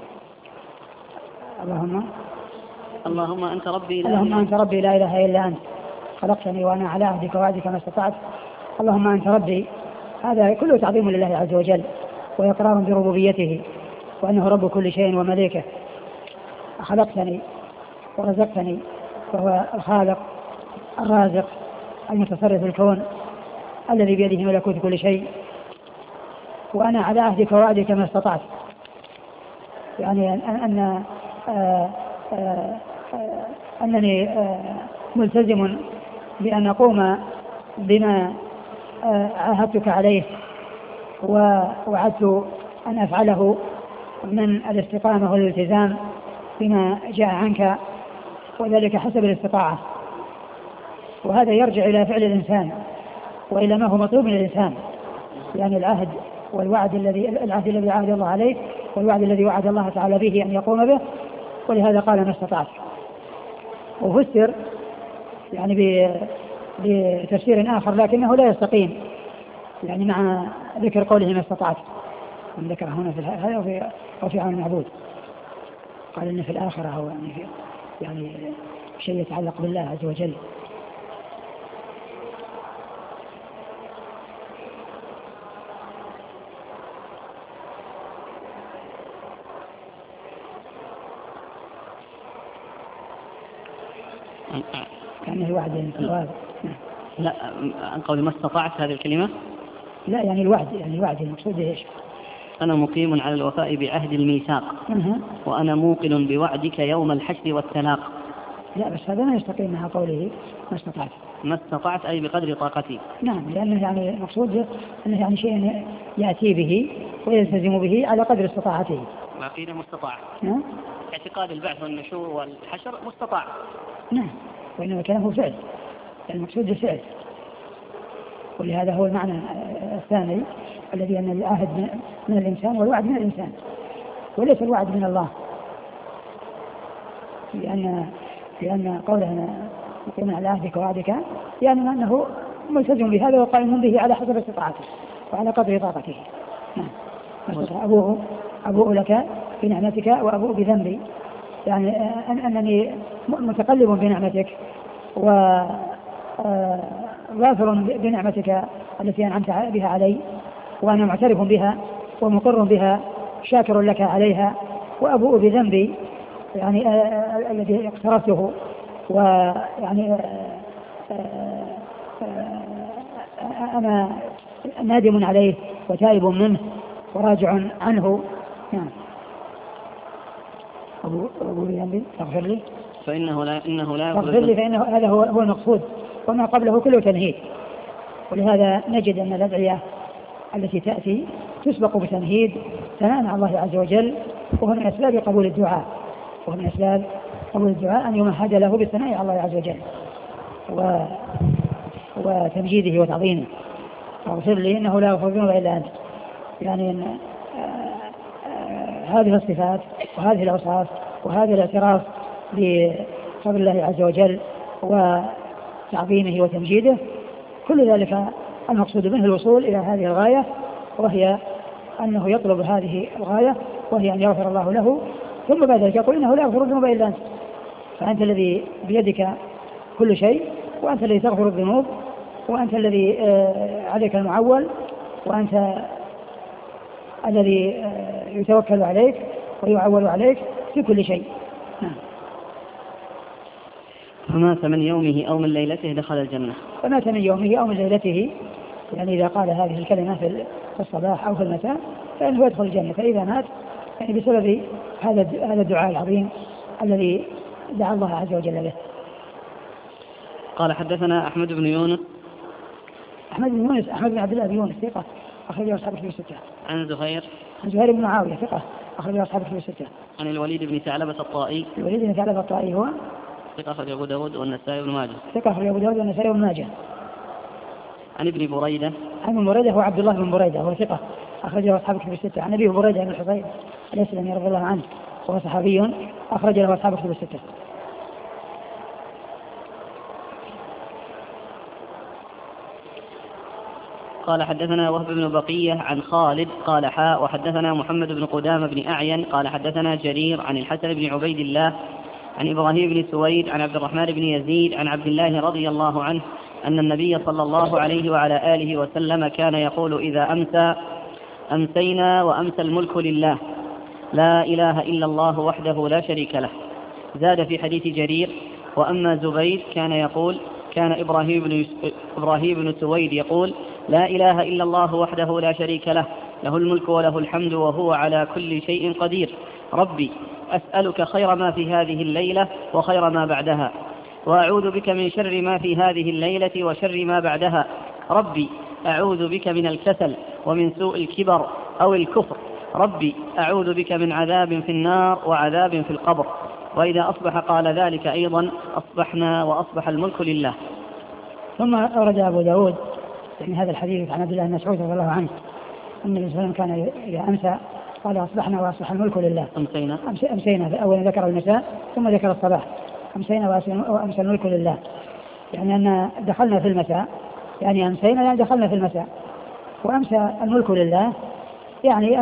اللهم أنت ربي لا إله إلا أنت خلقتني وأنا على عهدك ووعدك ما استطعت اللهم أنت ربي. هذا كله تعظيم لله عز وجل وإقرار بربوبيته وأنه رب كل شيء ومليكه. خلقتني ورزقتني وهو الخالق الرازق المتصرف في الكون الذي بيده ملكوت كل شيء وأنا على عهدك ووعدك ما استطعت يعني أنني ملتزم بأن أقوم بما عاهدتك عليه ووعدت أن أفعله من الاستقامة والالتزام بما جاء عنك وذلك حسب الاستطاعة. وهذا يرجع إلى فعل الإنسان وإلى ما هو مطلوب من الإنسان يعني العهد الذي عاهد الله عليه والوعد الذي وعد الله تعالى به أن يقوم به ولهذا قال ما استطعت. وفسر يعني بتفسير آخر لكنه لا يستقيم يعني مع ذكر قوله ما استطعت من ذكر هنا في هذا أو في عون المعبود قال إن في الآخرة هو يعني شيء يتعلق بالله عز وجل. كأنه وعد الثواب. لا عن قول ما استطعت هذه الكلمة لا يعني الوعد المقصود ايش؟ أنا مقيم على الوفاء بعهد الميثاق وأنا موقن بوعدك يوم الحشر والتلاق. لا بس هذا ما يستقيم مع قوله ما استطعت أي بقدر طاقتي. نعم لأنه يعني المقصود أنه يعني شيء يأتي به ويلتزم به على قدر استطاعته. العقيدة مستطاع اعتقاد البعث والنشور والحشر مستطاع. نعم وإنما كلامه فعل المقصود الفعل ولهذا هو المعنى الثاني الذي أن العهد من الإنسان والوعد من الإنسان وليس الوعد من الله لأن قوله مقيم على عهدك ووعدك يعني أنه ملتزم بهذا وقائم به على حسب استطاعته وعلى قدر طاقته. نعم أبوء لك بنعمتك وأبوء بذنبي يعني أنني متقلب بنعمتك وغافر بنعمتك التي أنعمت بها علي وأنا معترف بها ومقر بها شاكر لك عليها وأبوء بذنبي يعني الذي اقترفته ويعني أنا نادم عليه وتائب منه وراجع عنه. نعم أبوء بذنبي تغفر لي إنه لا فاغفر لي فإنه هذا هو المقصود، وما قبله كله تمهيد. ولهذا نجد أن الأدعية التي تأتي تسبق بتمهيد ثناء على الله عز وجل، وهو من أسباب قبول الدعاء، أن يمهد له بالثناء على الله عز وجل وتمجيده وتعظيمه. فاغفر لي إنه لا يغفر الذنوب إلا أنت، يعني أن هذه الصفات وهذه الأوصاف وهذا الاعتراف بفضل الله عز وجل وتعظيمه وتمجيده، كل ذلك المقصود منه الوصول إلى هذه الغاية، وهي أنه يطلب هذه الغاية، وهي أن يغفر الله له، ثم بعد ذلك يقول إنه لا يغفر الذنوب إلا أنت، فأنت الذي بيدك كل شيء، وأنت الذي تغفر الذنوب، وأنت الذي عليك المعول، وأنت الذي يتوكل عليك ويعول عليك في كل شيء. فمات من يومه أو من ليلته دخل الجنة. فمات من يومه أو من ليلته، يعني إذا قال هذه الكلمة في الصباح أو في المساء فإنه يدخل الجنة. فإذا مات يعني بسبب هذا الدعاء العظيم الذي دعا الله عز وجل به. قال حدثنا أحمد بن يونس. أحمد بن عبد الله بن يونس ثقة أخرجه أصحاب الكتب الستة. عن زهير بن معاوية ثقة أخرجه أصحاب الكتب الستة. عن الوليد بن ثعلبة الطائي. هو ثقة أخرجه أبو داود والنسائي بن ماجه. عن ابن بريدة. هو عبد الله بن بريدة، هو ثقة أخرجه أصحاب الكتب الستة. عن أبي بريدة بن الحصيب الأسلمي رضي الله عنه، وهو صحابي أخرج له أصحاب الكتب الستة. قال حدثنا وهب بن بقية عن خالد قال وحدثنا محمد بن قدامة بن أعين قال حدثنا جرير عن الحسن بن عبيد الله عن إبراهيم بن سويد عن عبد الرحمن بن يزيد عن عبد الله رضي الله عنه أن النبي صلى الله عليه وعلى آله وسلم كان يقول إذا أمسى أمسينا وأمسى الملك لله لا إله إلا الله وحده لا شريك له. زاد في حديث جرير وأما زبيد كان يقول كان إبراهيم بن سويد يقول لا إله إلا الله وحده لا شريك له له الملك وله الحمد وهو على كل شيء قدير. ربي أسألك خير ما في هذه الليلة وخير ما بعدها، وأعوذ بك من شر ما في هذه الليلة وشر ما بعدها. ربي أعوذ بك من الكسل ومن سوء الكبر أو الكفر. ربي أعوذ بك من عذاب في النار وعذاب في القبر. وإذا أصبح قال ذلك أيضا أصبحنا وأصبح الملك لله. ثم أورد أبو داود يعني هذا الحديث عن عبد الله بن مسعود رضي الله عنه أن النبي صلى الله عليه وسلم كان إذا أمسى قال أصبحنا وأصبح الملك لله. أمسينا أولا ذكر المساء ثم ذكر الصباح. أمسينا وأمسى الملك لله، يعني أن دخلنا في المساء، يعني أمسينا يعني دخلنا في المساء، وأمسى الملك لله يعني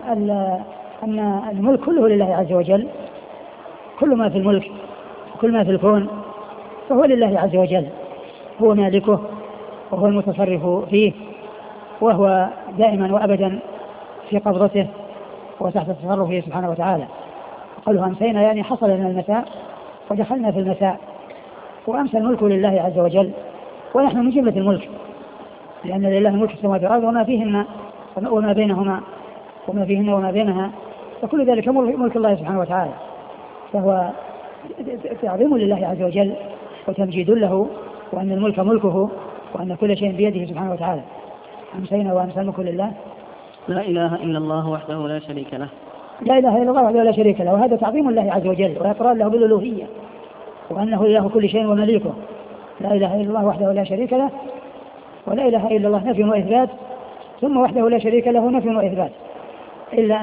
أن الملك كله لله عز وجل، كل ما في الملك وكل ما في الكون فهو لله عز وجل، هو مالكه وهو المتصرف فيه، وهو دائما وأبدا في قبضته وتحت تصرفه سبحانه وتعالى. قالوا أمسينا يعني حصل لنا المساء ودخلنا في المساء، وأمسى الملك لله عز وجل، ونحن من جملة الملك، لأن لله ملك السماوات والأرض وما فيهن وما بينهما وما فيهن وما بينها، فكل ذلك ملك الله سبحانه وتعالى، فهو تعظيم لله عز وجل وتمجيد له، وأن الملك ملكه وأن كل شيء بيده سبحانه وتعالى. أمسينا وأمسى الملك لله لا إله إلا الله وحده لا شريك له. لا إله إلا الله وحده لا شريك له، وهذا تعظيم الله عز وجل وإقرار له بالألوهية وأنه إله كل شيء ومليكه. لا إله إلا الله وحده لا شريك له، ولا إله إلا الله نفي وإثبات، ثم وحده لا شريك له نفي وإثبات، إلا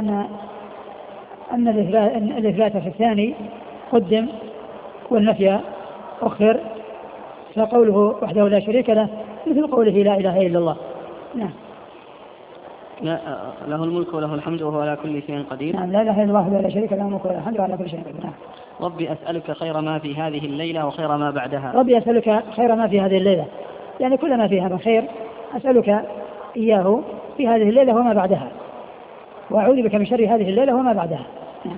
أن الإثبات في الثاني قدم والنفي أخر، فقوله وحده لا شريك له مثل قوله لا إله إلا الله. نعم. له الملك وله الحمد وهو على كل شيء قدير. نعم. لا إله إلا الله ولا شريك له الملك وله الحمد وهو على كل شيء قدير. نعم. ربي أسألك خير ما في هذه الليلة وخير ما بعدها. ربي أسألك خير ما في هذه الليلة، يعني كل ما فيها من خير أسألك إياه في هذه الليلة وما بعدها، وأعوذ بك من شر هذه الليلة وما بعدها. نعم.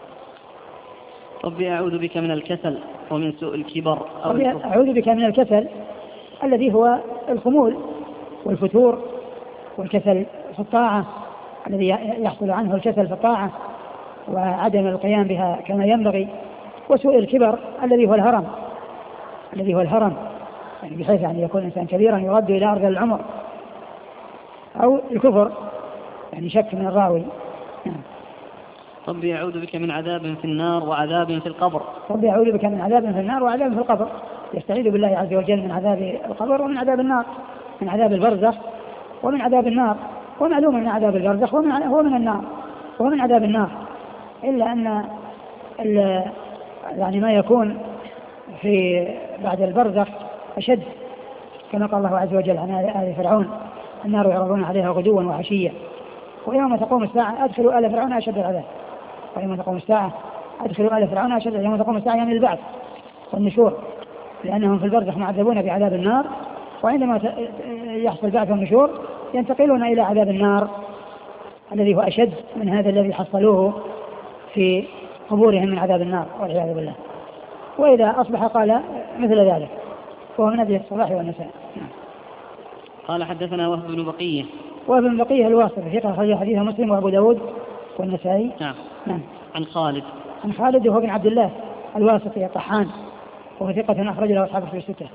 ربي أعوذ بك من الكسل ومن سوء الكبر أو ربي أعوذ بك من الكسل الذي هو الخمول والفتور، والكسل في الطاعة الذي يحصل عنه الكسل في الطاعة وعدم القيام بها كما ينبغي، وسوء الكبر الذي هو الهرم، يعني بحيث يعني يكون الإنسان كبيرا يرد إلى أرذل العمر، أو الكفر يعني شك من الراوي. ربي يعوذ بك من عذاب في النار وعذاب في القبر. ربي يعوذ بك من عذاب في النار وعذاب في القبر، يستعيذ بالله عز وجل من عذاب القبر ومن عذاب النار، من عذاب البرزخ ومن عذاب النار. ومعلوم من عذاب البرزخ هو من النار وهو من عذاب النار، إلا أن يعني ما يكون في بعد البرزخ أشد، كما قال الله عز وجل عن آل فرعون: النار يعرضون عليها غدوا وعشيا ويوم تقوم الساعة أدخلوا آل فرعون أشد العذاب. ويوم تقوم الساعة أدخلوا آل فرعون أشد، يوم تقوم الساعة يعني البعث والنشور، لأنهم في البرزخ معذبون بعذاب النار، وعندما يحصل البعث والنشور ينتقلون إلى عذاب النار الذي هو أشد من هذا الذي حصلوه في قبورهم من عذاب النار والعياذ بالله. وإذا أصبح قال مثل ذلك، وهو من أبي الصلاح والنساء. قال حدثنا وهب بن بقية. وهب بن بقية الواسطي ثقة أخرج حديثه مسلم وأبو داود والنسائي. نعم. عن خالد وهو بن عبد الله الواسطي الطحان، وهو ثقة أخرج له أصحاب الكتب الستة.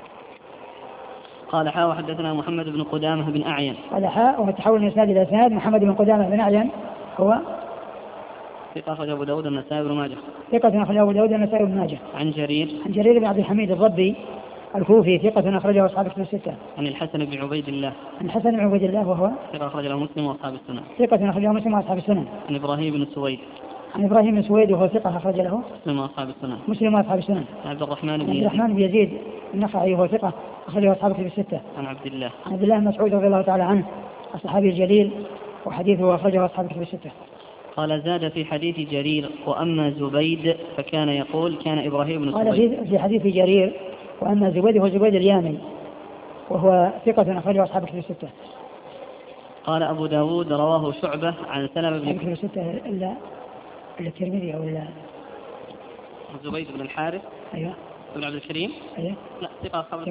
قال حاء وحدثنا محمد بن قدامة بن أعين. قال حاء وهو تحول من إسناد إلى إسناد. محمد بن قدامة بن أعين هو ثقة أخرج أبو داود النسائي بن ماجه. ثقة أخرج أبو داود النسائي بن ماجه. عن جرير بن عبد الحميد الضبي الكوفي ثقة أخرجه أصحاب الكتب الستة. عن الحسن بن عبيد الله. وهو ثقة أخرجه مسلم وأصحاب السنن. ثقة أخرجه مسلم وأصحاب السنن. عن إبراهيم بن سويد. وهو ثقة أخرج له مسلم وأصحاب السنن. عن عبد الرحمن بن يزيد النخعي وهو ثقة أخرجه أصحاب الكتب الستة. عن عبد الله بن مسعود رضي الله تعالى عنه الصحابي الجليل، وحديثه أخرجه أصحاب الكتب الستة. قال زاد في حديث جرير: وأما زبيد فكان يقول كان إبراهيم بن سويد. قال في حديث جرير: وأما زبيد هو زبيد اليامي، وهو ثقة أخرجه أصحاب الكتب الستة. قال أبو داود: رواه شعبة عن سلمة بن الكتب الستة إلا الترمذي أو إلا زبيد بن الحارث. أيوة. بن عبد الكريم. أيوة. لا ثقة ثقة.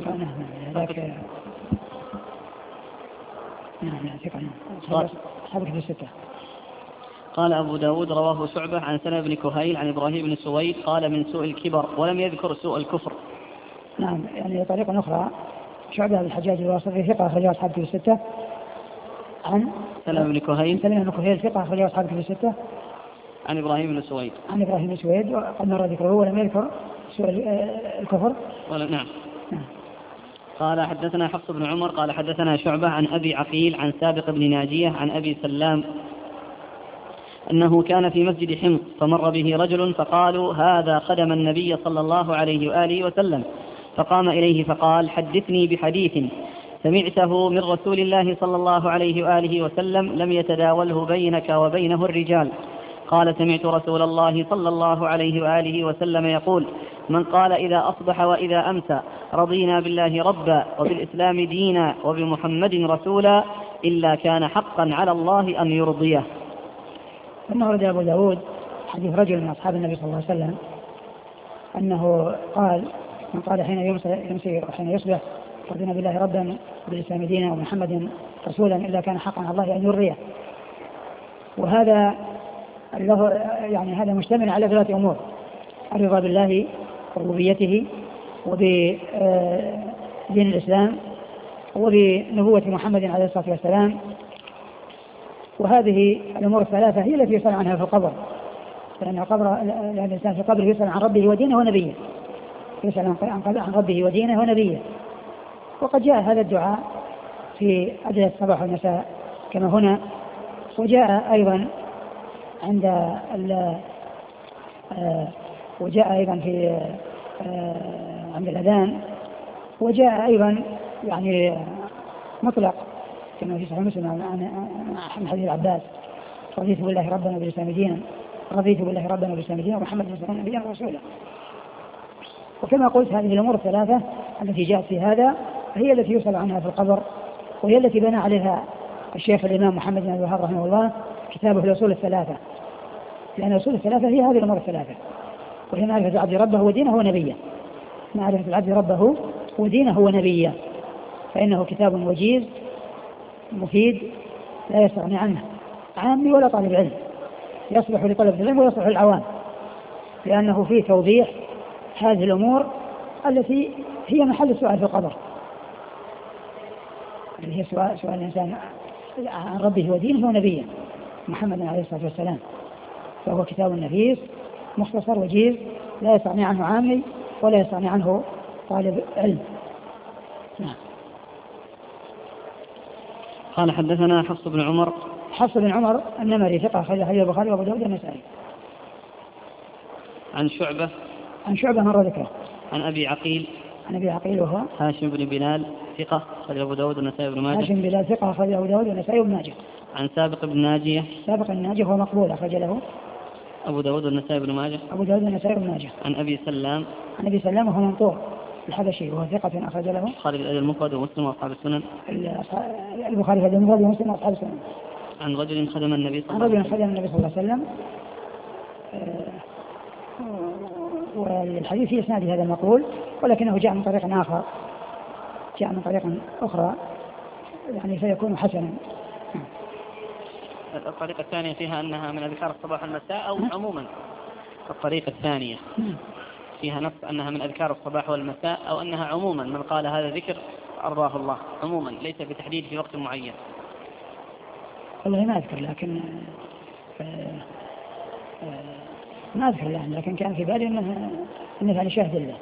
نعم ثقة. أصحاب الكتب الستة. قال أبو داود: رواه شعبة عن سلمة بن كهيل عن إبراهيم بن سويد قال: من سوء الكبر، ولم يذكر سوء الكفر. نعم، يعني طريقة أخرى: شعبة بن الحجاج الواسطي ثقة أخرجه أصحاب الكتب الستة. عن سلمة بن كهيل ثقة أخرجه أصحاب الكتب الستة. عن إبراهيم بن سويد. وقد مر ذكره ولم يذكر سوء الكفر. نعم. قال حدثنا حفص بن عمر قال حدثنا شعبة عن أبي عقيل عن سابق بن ناجية عن أبي سلام أنه كان في مسجد حمص فمر به رجل فقالوا: هذا خدم النبي صلى الله عليه وآله وسلم. فقام إليه فقال: حدثني بحديث سمعته من رسول الله صلى الله عليه وآله وسلم لم يتداوله بينك وبينه الرجال. قال: سمعت رسول الله صلى الله عليه وآله وسلم يقول: من قال إذا أصبح وإذا أمسى رضينا بالله ربا وبالإسلام دينا وبمحمد رسولا إلا كان حقا على الله أن يرضيه. ثم ورد أبو داود حديث رجل من أصحاب النبي صلى الله عليه وسلم أنه قال: من قال حين يمسي وحين يصبح رضينا بالله ربا وبالإسلام دينا ومحمد رسولا إلا كان حقا على الله أن يرضيه. وهذا له يعني هذا مشتمل على ثلاثة أمور: الرضا بالله وربوبيته وبدين الإسلام وبنبوة محمد عليه الصلاة والسلام. وهذه الأمور الثلاثة هي التي يسأل عنها في القبر، لأن الإنسان في قبره يسأل عن ربه ودينه ونبيه، يسأل عن ربه ودينه ونبيه. وقد جاء هذا الدعاء في أدعية الصباح والمساء كما هنا، وجاء أيضا في عند الأذان، وجاء أيضا يعني مطلق كما في صحيح مسلم عن حديث العباس: رضيت بالله ربنا وبالإسلام دينا ومحمد رسول الله نبيا ورسولا. وكما قلت هذه الأمور الثلاثة التي جاءت في هذا هي التي يسأل عنها في القبر، وهي التي بنى عليها الشيخ الإمام محمد بن عبد الوهاب رحمه الله كتابه الأصول الثلاثة، لأن الأصول الثلاثة هي هذه الأمور الثلاثة، وهي معرفة العبد ربه ودينه ونبيه. معرفة العبد ربه ودينه ونبيه، فإنه كتاب وجيز مفيد لا يستغني عنه عامي ولا طالب علم، يصلح لطلب العلم ويصلح للعوام. لأنه فيه توضيح هذه الأمور التي هي محل السؤال في القبر، اللي هي سؤال الإنسان عن ربه ودينه ونبيه محمد عليه الصلاة والسلام، فهو كتاب نفيس مختصر وجيز لا يستغني عنه عامي ولا يستغني عنه طالب علم. نعم. قال حدثنا حفص بن عمر. حفص بن عمر النمري ثقة أخرجه البخاري وأبو داود والنسائي. عن شعبة. عن شعبة مر ذكره. عن أبي عقيل. عن أبي عقيل وهو هاشم بن بلال ثقة أخرجه أبو داود والنسائي بن ماجه. هاشم بن بلال ثقة أخرجه أبو داود والنسائي بن ماجه. عن سابق بن ناجية. سابق الناجية هو مقبول أخرج له أبو داود والنسائي بن ماجه. أبو داود والنسائي بن ماجه. عن أبي سلام. عن أبي سلام وهو منطور الحبشي وهو ثقة أخرج له البخاري في الأدب المفرد ومسلم وأصحاب السنن. البخاري في الأدب المفرد ومسلم وأصحاب السنن. عن رجل خدم النبي صلى الله عليه وسلم. عن رجل خدم النبي صلى الله عليه وسلم. والحديث في إسناد هذا المقول ولكنه جاء من طريق آخر، جاء من طريق أخرى يعني فيكون حسنا. الطريقة الثانية فيها أنها من أذكار الصباح والمساء أو عموما؟ الطريقة الثانية فيها نص أنها من أذكار الصباح والمساء أو أنها عموما من قال هذا ذكر أرضاه الله عموما ليس بتحديد في وقت معين؟ والله ما أذكر، لكن ما أذكر يعني، لكن كان في بالي أنه يعني شاهد الله.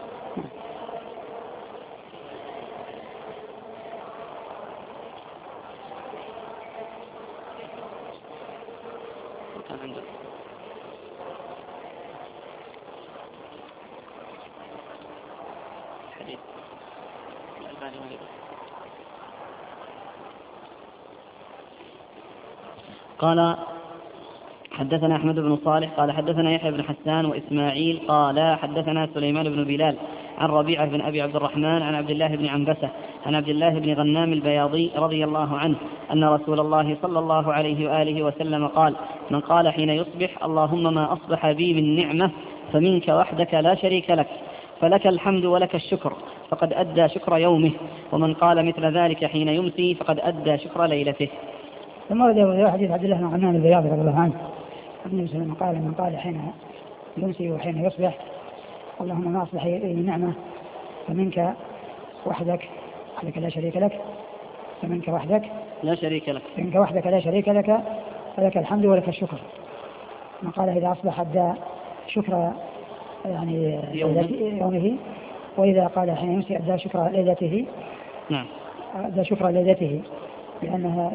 قال حدثنا أحمد بن صالح قال حدثنا يحيى بن حسان وإسماعيل قال حدثنا سليمان بن بلال عن ربيعة بن أبي عبد الرحمن عن عبد الله بن عنبسة عن عبد الله بن غنام البياضي رضي الله عنه أن رسول الله صلى الله عليه وآله وسلم قال: من قال حين يصبح: اللهم ما أصبح بي من نعمة فمنك وحدك لا شريك لك، فلك الحمد ولك الشكر، فقد أدى شكر يومه. ومن قال مثل ذلك حين يمسي فقد أدى شكر ليلته. ثم ورد حديث عبد الله بن غنام البياضي رضي الله عنه النبي صلى الله عليه وسلم قال: من قال حين يمسي وحين يصبح: اللهم ما أصبح بي نعمة فمنك وحدك لا شريك لك، فمنك وحدك لا شريك لك، فمنك وحدك لا شريك لك، فلك الحمد ولك الشكر. من قال إذا أصبح أدى شكر يعني يومه، وإذا قال حين يمسي أدى شكر ليلته. نعم، أدى شكر ليلته، لأنها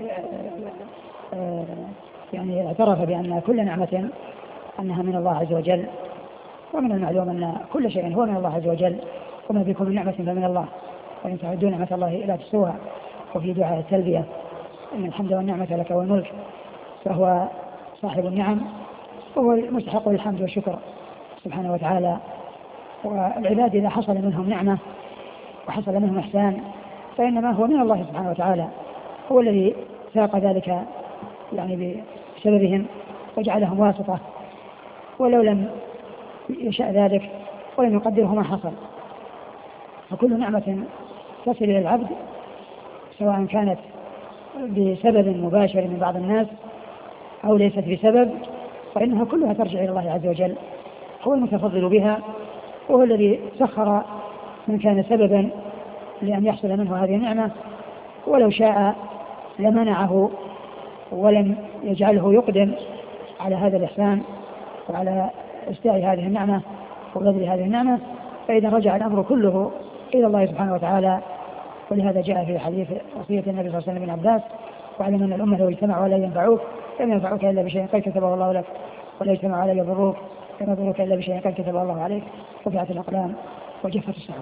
يعني اعترف بأن كل نعمة أنها من الله عز وجل، ومن المعلوم أن كل شيء هو من الله عز وجل، وما بكم من نعمة فمن الله، وإن تعدوا نعمة الله لا تحصوها. وفي دعاء التلبية: إن الحمد والنعمة لك والملك، فهو صاحب النعم وهو المستحق للحمد والشكر سبحانه وتعالى. والعباد إذا حصل منهم نعمة وحصل منهم إحسان فإنما هو من الله سبحانه وتعالى، هو الذي ساق ذلك يعني بسببهم وجعلهم واسطة، ولو لم يشاء ذلك ولم يقدره ما حصل. فكل نعمة تصل إلى العبد سواء كانت بسبب مباشر من بعض الناس أو ليست بسبب، فإنها كلها ترجع إلى الله عز وجل، هو المتفضل بها، وهو الذي سخر من كان سببا لأن يحصل منه هذه النعمة، ولو شاء لمنعه ولم يجعله يقدم على هذا الإحسان وعلى استاء هذه النعمة وبذل هذه النعمة. فإذا رجع الأمر كله إلى الله سبحانه وتعالى. ولهذا جاء في حديث وصية النبي صلى الله عليه وسلم بن عباس: واعلم أن الأمة لو اجتمعوا ولا ينفعوك لم ينفعوك إلا بشيء قد كتبه الله لك، ولا اجتمعوا على يضروك لم يضروك إلا بشيء قد كتبه الله عليك، رفعت الأقلام وجفت الصحف.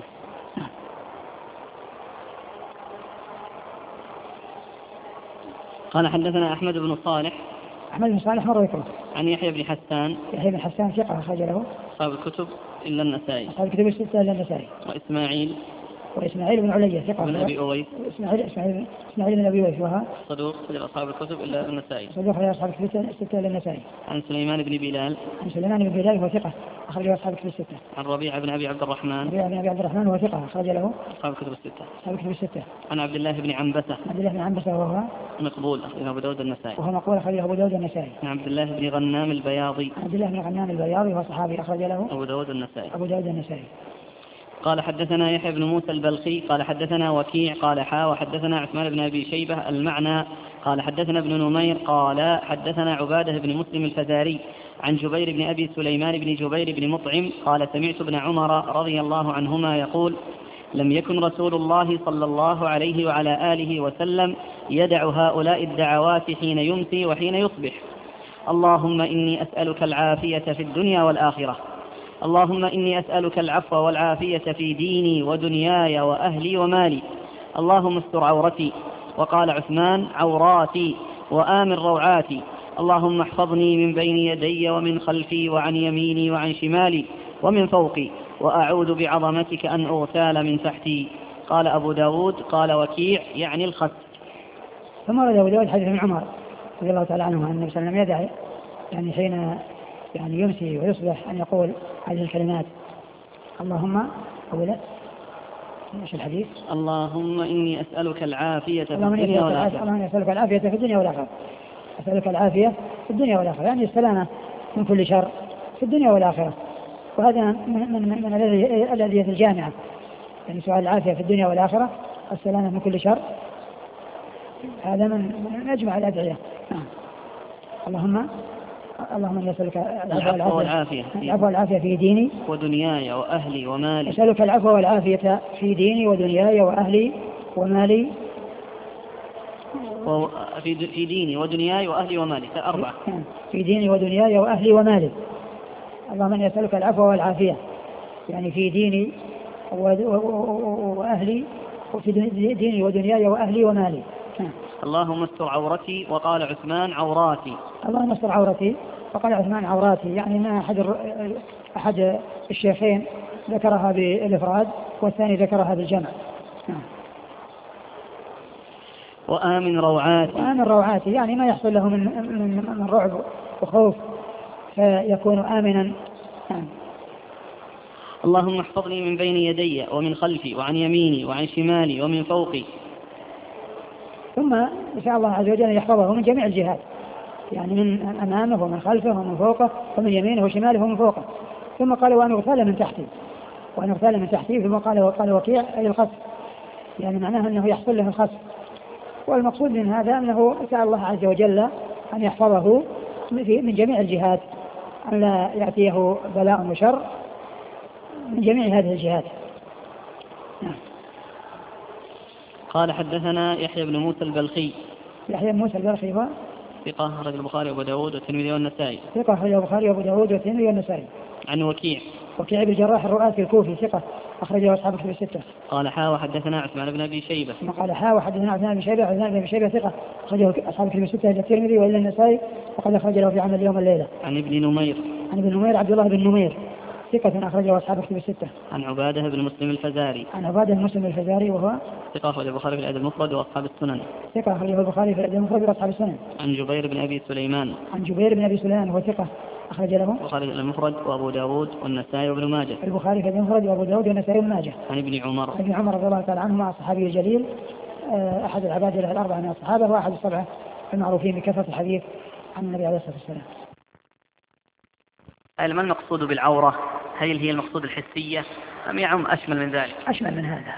قال حدثنا أحمد بن صالح. أحمد بن صالح مر ذكره. عن يحيى بن حسان. يحيى بن حسان ثقة أخرج له أصحاب الكتب إلا النسائي. أصحاب الكتب الستة إلا النسائي. وإسماعيل. وإسماعيل بن علية ثقة. بن أبي أويس. إسماعيل بن أبي أويس وها صدوق خرج أصحاب الكتب إلا النسائي. صدوق خرج أصحاب الكتب الستة إلا النسائي. عن سليمان بن بلال. عن سليمان بن بلال وهو ثقة أخرج له أصحاب الكتب الستة. عن ربيعة بن أبي عبد الرحمن. ربيعة بن أبي عبد الرحمن وهو ثقة أخرج له أصحاب الكتب الستة. أصحاب الكتب الستة. عن عبد الله بن عنبسة. عبد الله بن عنبسة وهو مقبول أخرجه أبو داود النسائي. وهو مقبول أخرجه أبو داود النسائي. عن عبد الله بن غنام البياضي. عبد الله بن غنام البياضي وهو صحابي أخرج له أبو داود النسائي. أبو داود النسائي. قال حدثنا يحيى بن موسى البلخي قال حدثنا وكيع قال وحدثنا عثمان بن أبي شيبة المعنى قال حدثنا ابن نمير قال حدثنا عبادة بن مسلم الفزاري عن جبير بن أبي سليمان بن جبير بن مطعم قال سمعت ابن عمر رضي الله عنهما يقول لم يكن رسول الله صلى الله عليه وعلى آله وسلم يدع هؤلاء الدعوات حين يمسي وحين يصبح: اللهم إني أسألك العافية في الدنيا والآخرة، اللهم إني أسألك العفو والعافية في ديني ودنياي وأهلي ومالي، اللهم استر عورتي. وقال عثمان: عوراتي وآمن روعاتي، اللهم احفظني من بين يدي ومن خلفي وعن يميني وعن شمالي ومن فوقي، وأعوذ بعظمتك أن أغتال من تحتي. قال أبو داود قال وكيع يعني الخس. ثم ورد أبو داود حديث ابن عمر رضي الله تعالى عنه أن النبي صلى الله عليه وسلم يدعي يعني حين يمسي ويصبح أن يقول هذه الكلمات: اللهم أولا ايش الحديث؟ اللهم إني أسألك العافية في الدنيا والآخرة. اللهم إني أسألك العافية في الدنيا والآخرة. أسألك العافية في الدنيا والآخرة يعني السلامة من كل شر في الدنيا والآخرة. وهذا من الأدعية الجامعة، يعني سؤال العافية في الدنيا والآخرة، السلامة من كل شر، هذا من أجمع الأدعية. اللهم يسألك العفو والعافية في ديني ودنياي وأهلي ومالي. أسألك العفو والعافية في ديني ودنياي وأهلي ومالي. في ديني ودنياي وأهلي ومالي 4. في ديني ودنياي وأهلي ومالي. اللهم إني أسألك العفو والعافية يعني في ديني وأهلي، وفي ديني ودنياي وأهلي ومالي. اللهم استر عورتي. وقال عثمان: عوراتي. اللهم استر عورتي. وقال عثمان: عوراتي، يعني ما أحد الشيخين ذكرها بالإفراد والثاني ذكرها بالجمع. وآمن روعاتي. وآمن روعاتي يعني ما يحصل له من رعب وخوف فيكون آمنا. اللهم احفظني من بين يدي ومن خلفي وعن يميني وعن شمالي ومن فوقي. ثم يسأل الله عز وجل أن يحفظه من جميع الجهات، يعني من أمامه ومن خلفه ومن فوقه ومن يمينه وشماله ومن فوقه. ثم قال: وأن أغتال من تحتي. ثم قال وكيع أي الخسف، يعني معناه أنه يحصل له الخسف. والمقصود من هذا أنه سأل الله عز وجل أن يحفظه من جميع الجهات، أن لا يأتيه بلاء وشر من جميع هذه الجهات. قال حدثنا يحيى بن موسى البلخي. يحيى بن موسى البلخي هو ثقة أخرج البخاري وأبو داود والترمذي والنسائي. ثقة أخرج البخاري وأبو داود والترمذي والنسائي. عن وكيع بن الجراح الرؤاسي الكوفي ثقة أخرجه أصحاب الكتب الستة. قال وحدثنا عثمان بن أبي شيبة. قال وحدثنا عثمان بن شيبة. عثمان بن شيبة ثقة أخرجه أصحاب الكتب الستة إلا الترمذي وإلا النسائي، وقد أخرج له في عمل اليوم الليلة. عن ابن نمير. عبد الله بن نمير ثقة أخرجه أصحاب الكتب الستة. عن عبادة بن مسلم الفزاري. وهو ثقة أخرجه البخاري في الأدب المفرد وأصحاب السنن. ثقة أخرجه البخاري في الأدب المفرد وأصحاب السنن. عن جبير بن أبي سليمان. وهو ثقة أخرج له البخاري في المفرد وأبو داود والنسائي وابن ماجه. البخاري في المفرد وأبو داود والنسائي وابن ماجه. عن ابن عمر رضي الله تعالى عنهما الصحابي الجليل، أحد العباد الأربعة من الصحابة، وأحد السبعة المعروفين بكثرة الحديث عن النبي عليه الصلاة والسلام. ما المقصود بالعورة؟ هل هي المقصود الحسية أم يعم أشمل من ذلك؟ أشمل من هذا.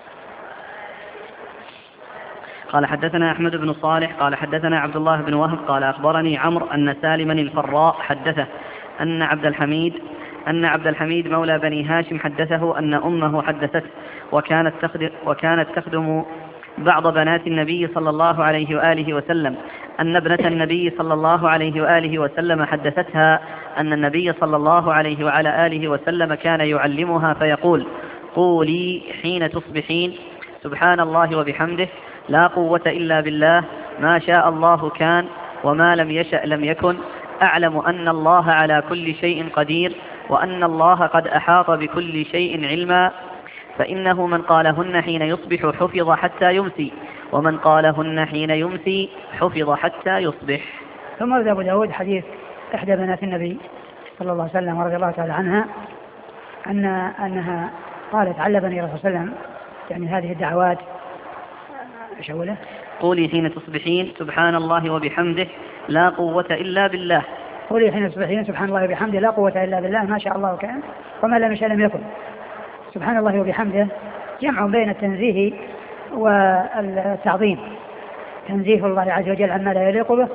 قال حدثنا أحمد بن صالح قال حدثنا عبد الله بن وهب قال أخبرني عمرو أن سالما الفراء حدثه أن عبد الحميد مولى بني هاشم حدثه أن أمه حدثته وكانت تخدم بعض بنات النبي صلى الله عليه وآله وسلم أن ابنة النبي صلى الله عليه وآله وسلم حدثتها أن النبي صلى الله عليه وعلى آله وسلم كان يعلمها فيقول: قولي حين تصبحين: سبحان الله وبحمده، لا قوة إلا بالله، ما شاء الله كان، وما لم يشأ لم يكن، أعلم أن الله على كل شيء قدير، وأن الله قد أحاط بكل شيء علما، فإنه من قالهن حين يصبح حفظ حتى يمسي، ومن قالهن حين يمسي حفظ حتى يصبح. ثم ورد أبو داود حديث إحدى بنات النبي صلى الله عليه وسلم ورضي الله تعالى عنها أنها قالت علمني الرسول صلى الله عليه وسلم يعني هذه الدعوات. ايش اوله؟ قولي حين تصبحين سبحان الله وبحمده لا قوة إلا بالله. قولي حين تصبحين سبحان الله وبحمده لا قوة إلا بالله، ما شاء الله كان وما لم يشاء لم يكن. سبحان الله وبحمده جمع بين التنزيه والتعظيم، تنزيه الله عز وجل عما لا يليق به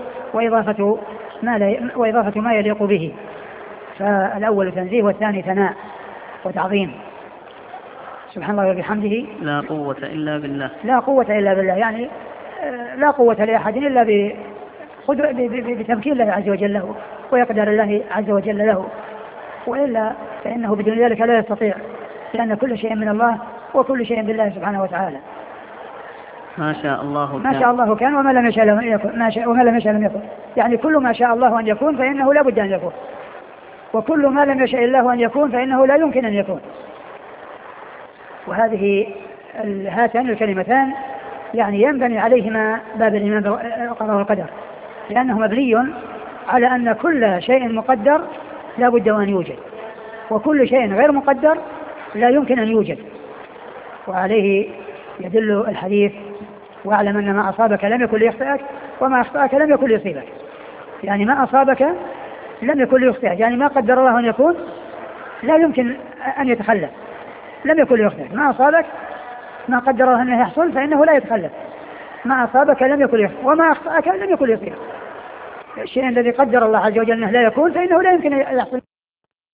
وإضافة ما يليق به، فالأول تنزيه والثاني ثناء وتعظيم. سبحان الله وبحمده لا قوة إلا بالله، لا قوة إلا بالله، يعني لا قوة لأحد إلا بتمكين الله عز وجل له ويقدر الله عز وجل له، وإلا فإنه بدون ذلك لا يستطيع، لأن كل شيء من الله وكل شيء بالله سبحانه وتعالى. ما شاء الله كان، ما شاء الله كان وما لم يشاء لم يكن، وما لم يشاء لم يكن، يعني كل ما شاء الله أن يكون فإنه لا بد أن يكون، وكل ما لم يشاء الله أن يكون فإنه لا يمكن أن يكون. وهذه هاتان الكلمتان يعني ينبني عليهما باب الإيمان بالقضاء والقدر، لأنه مبني على أن كل شيء مقدر لا بد أن يوجد، وكل شيء غير مقدر لا يمكن أن يوجد. وعليه يدل الحديث واعلم أن ما أصابك لم يكن ليخطئك وما أخطأك لم يكن ليصيبك. يعني ما أصابك لم يكن ليخطئك، يعني ما قدر الله أن يكون لا يمكن أن يتخلف، لم يكن ليخطئك. ما أصابك ما قدر الله أنه يحصل فإنه لا يتخلف، ما أصابك لم يكن ليخطئك وما أخطأك لم يكن ليصيبك. الشيء الذي قدر الله عز وجل أنه لا يكون فإنه لا يمكن أن يحصل.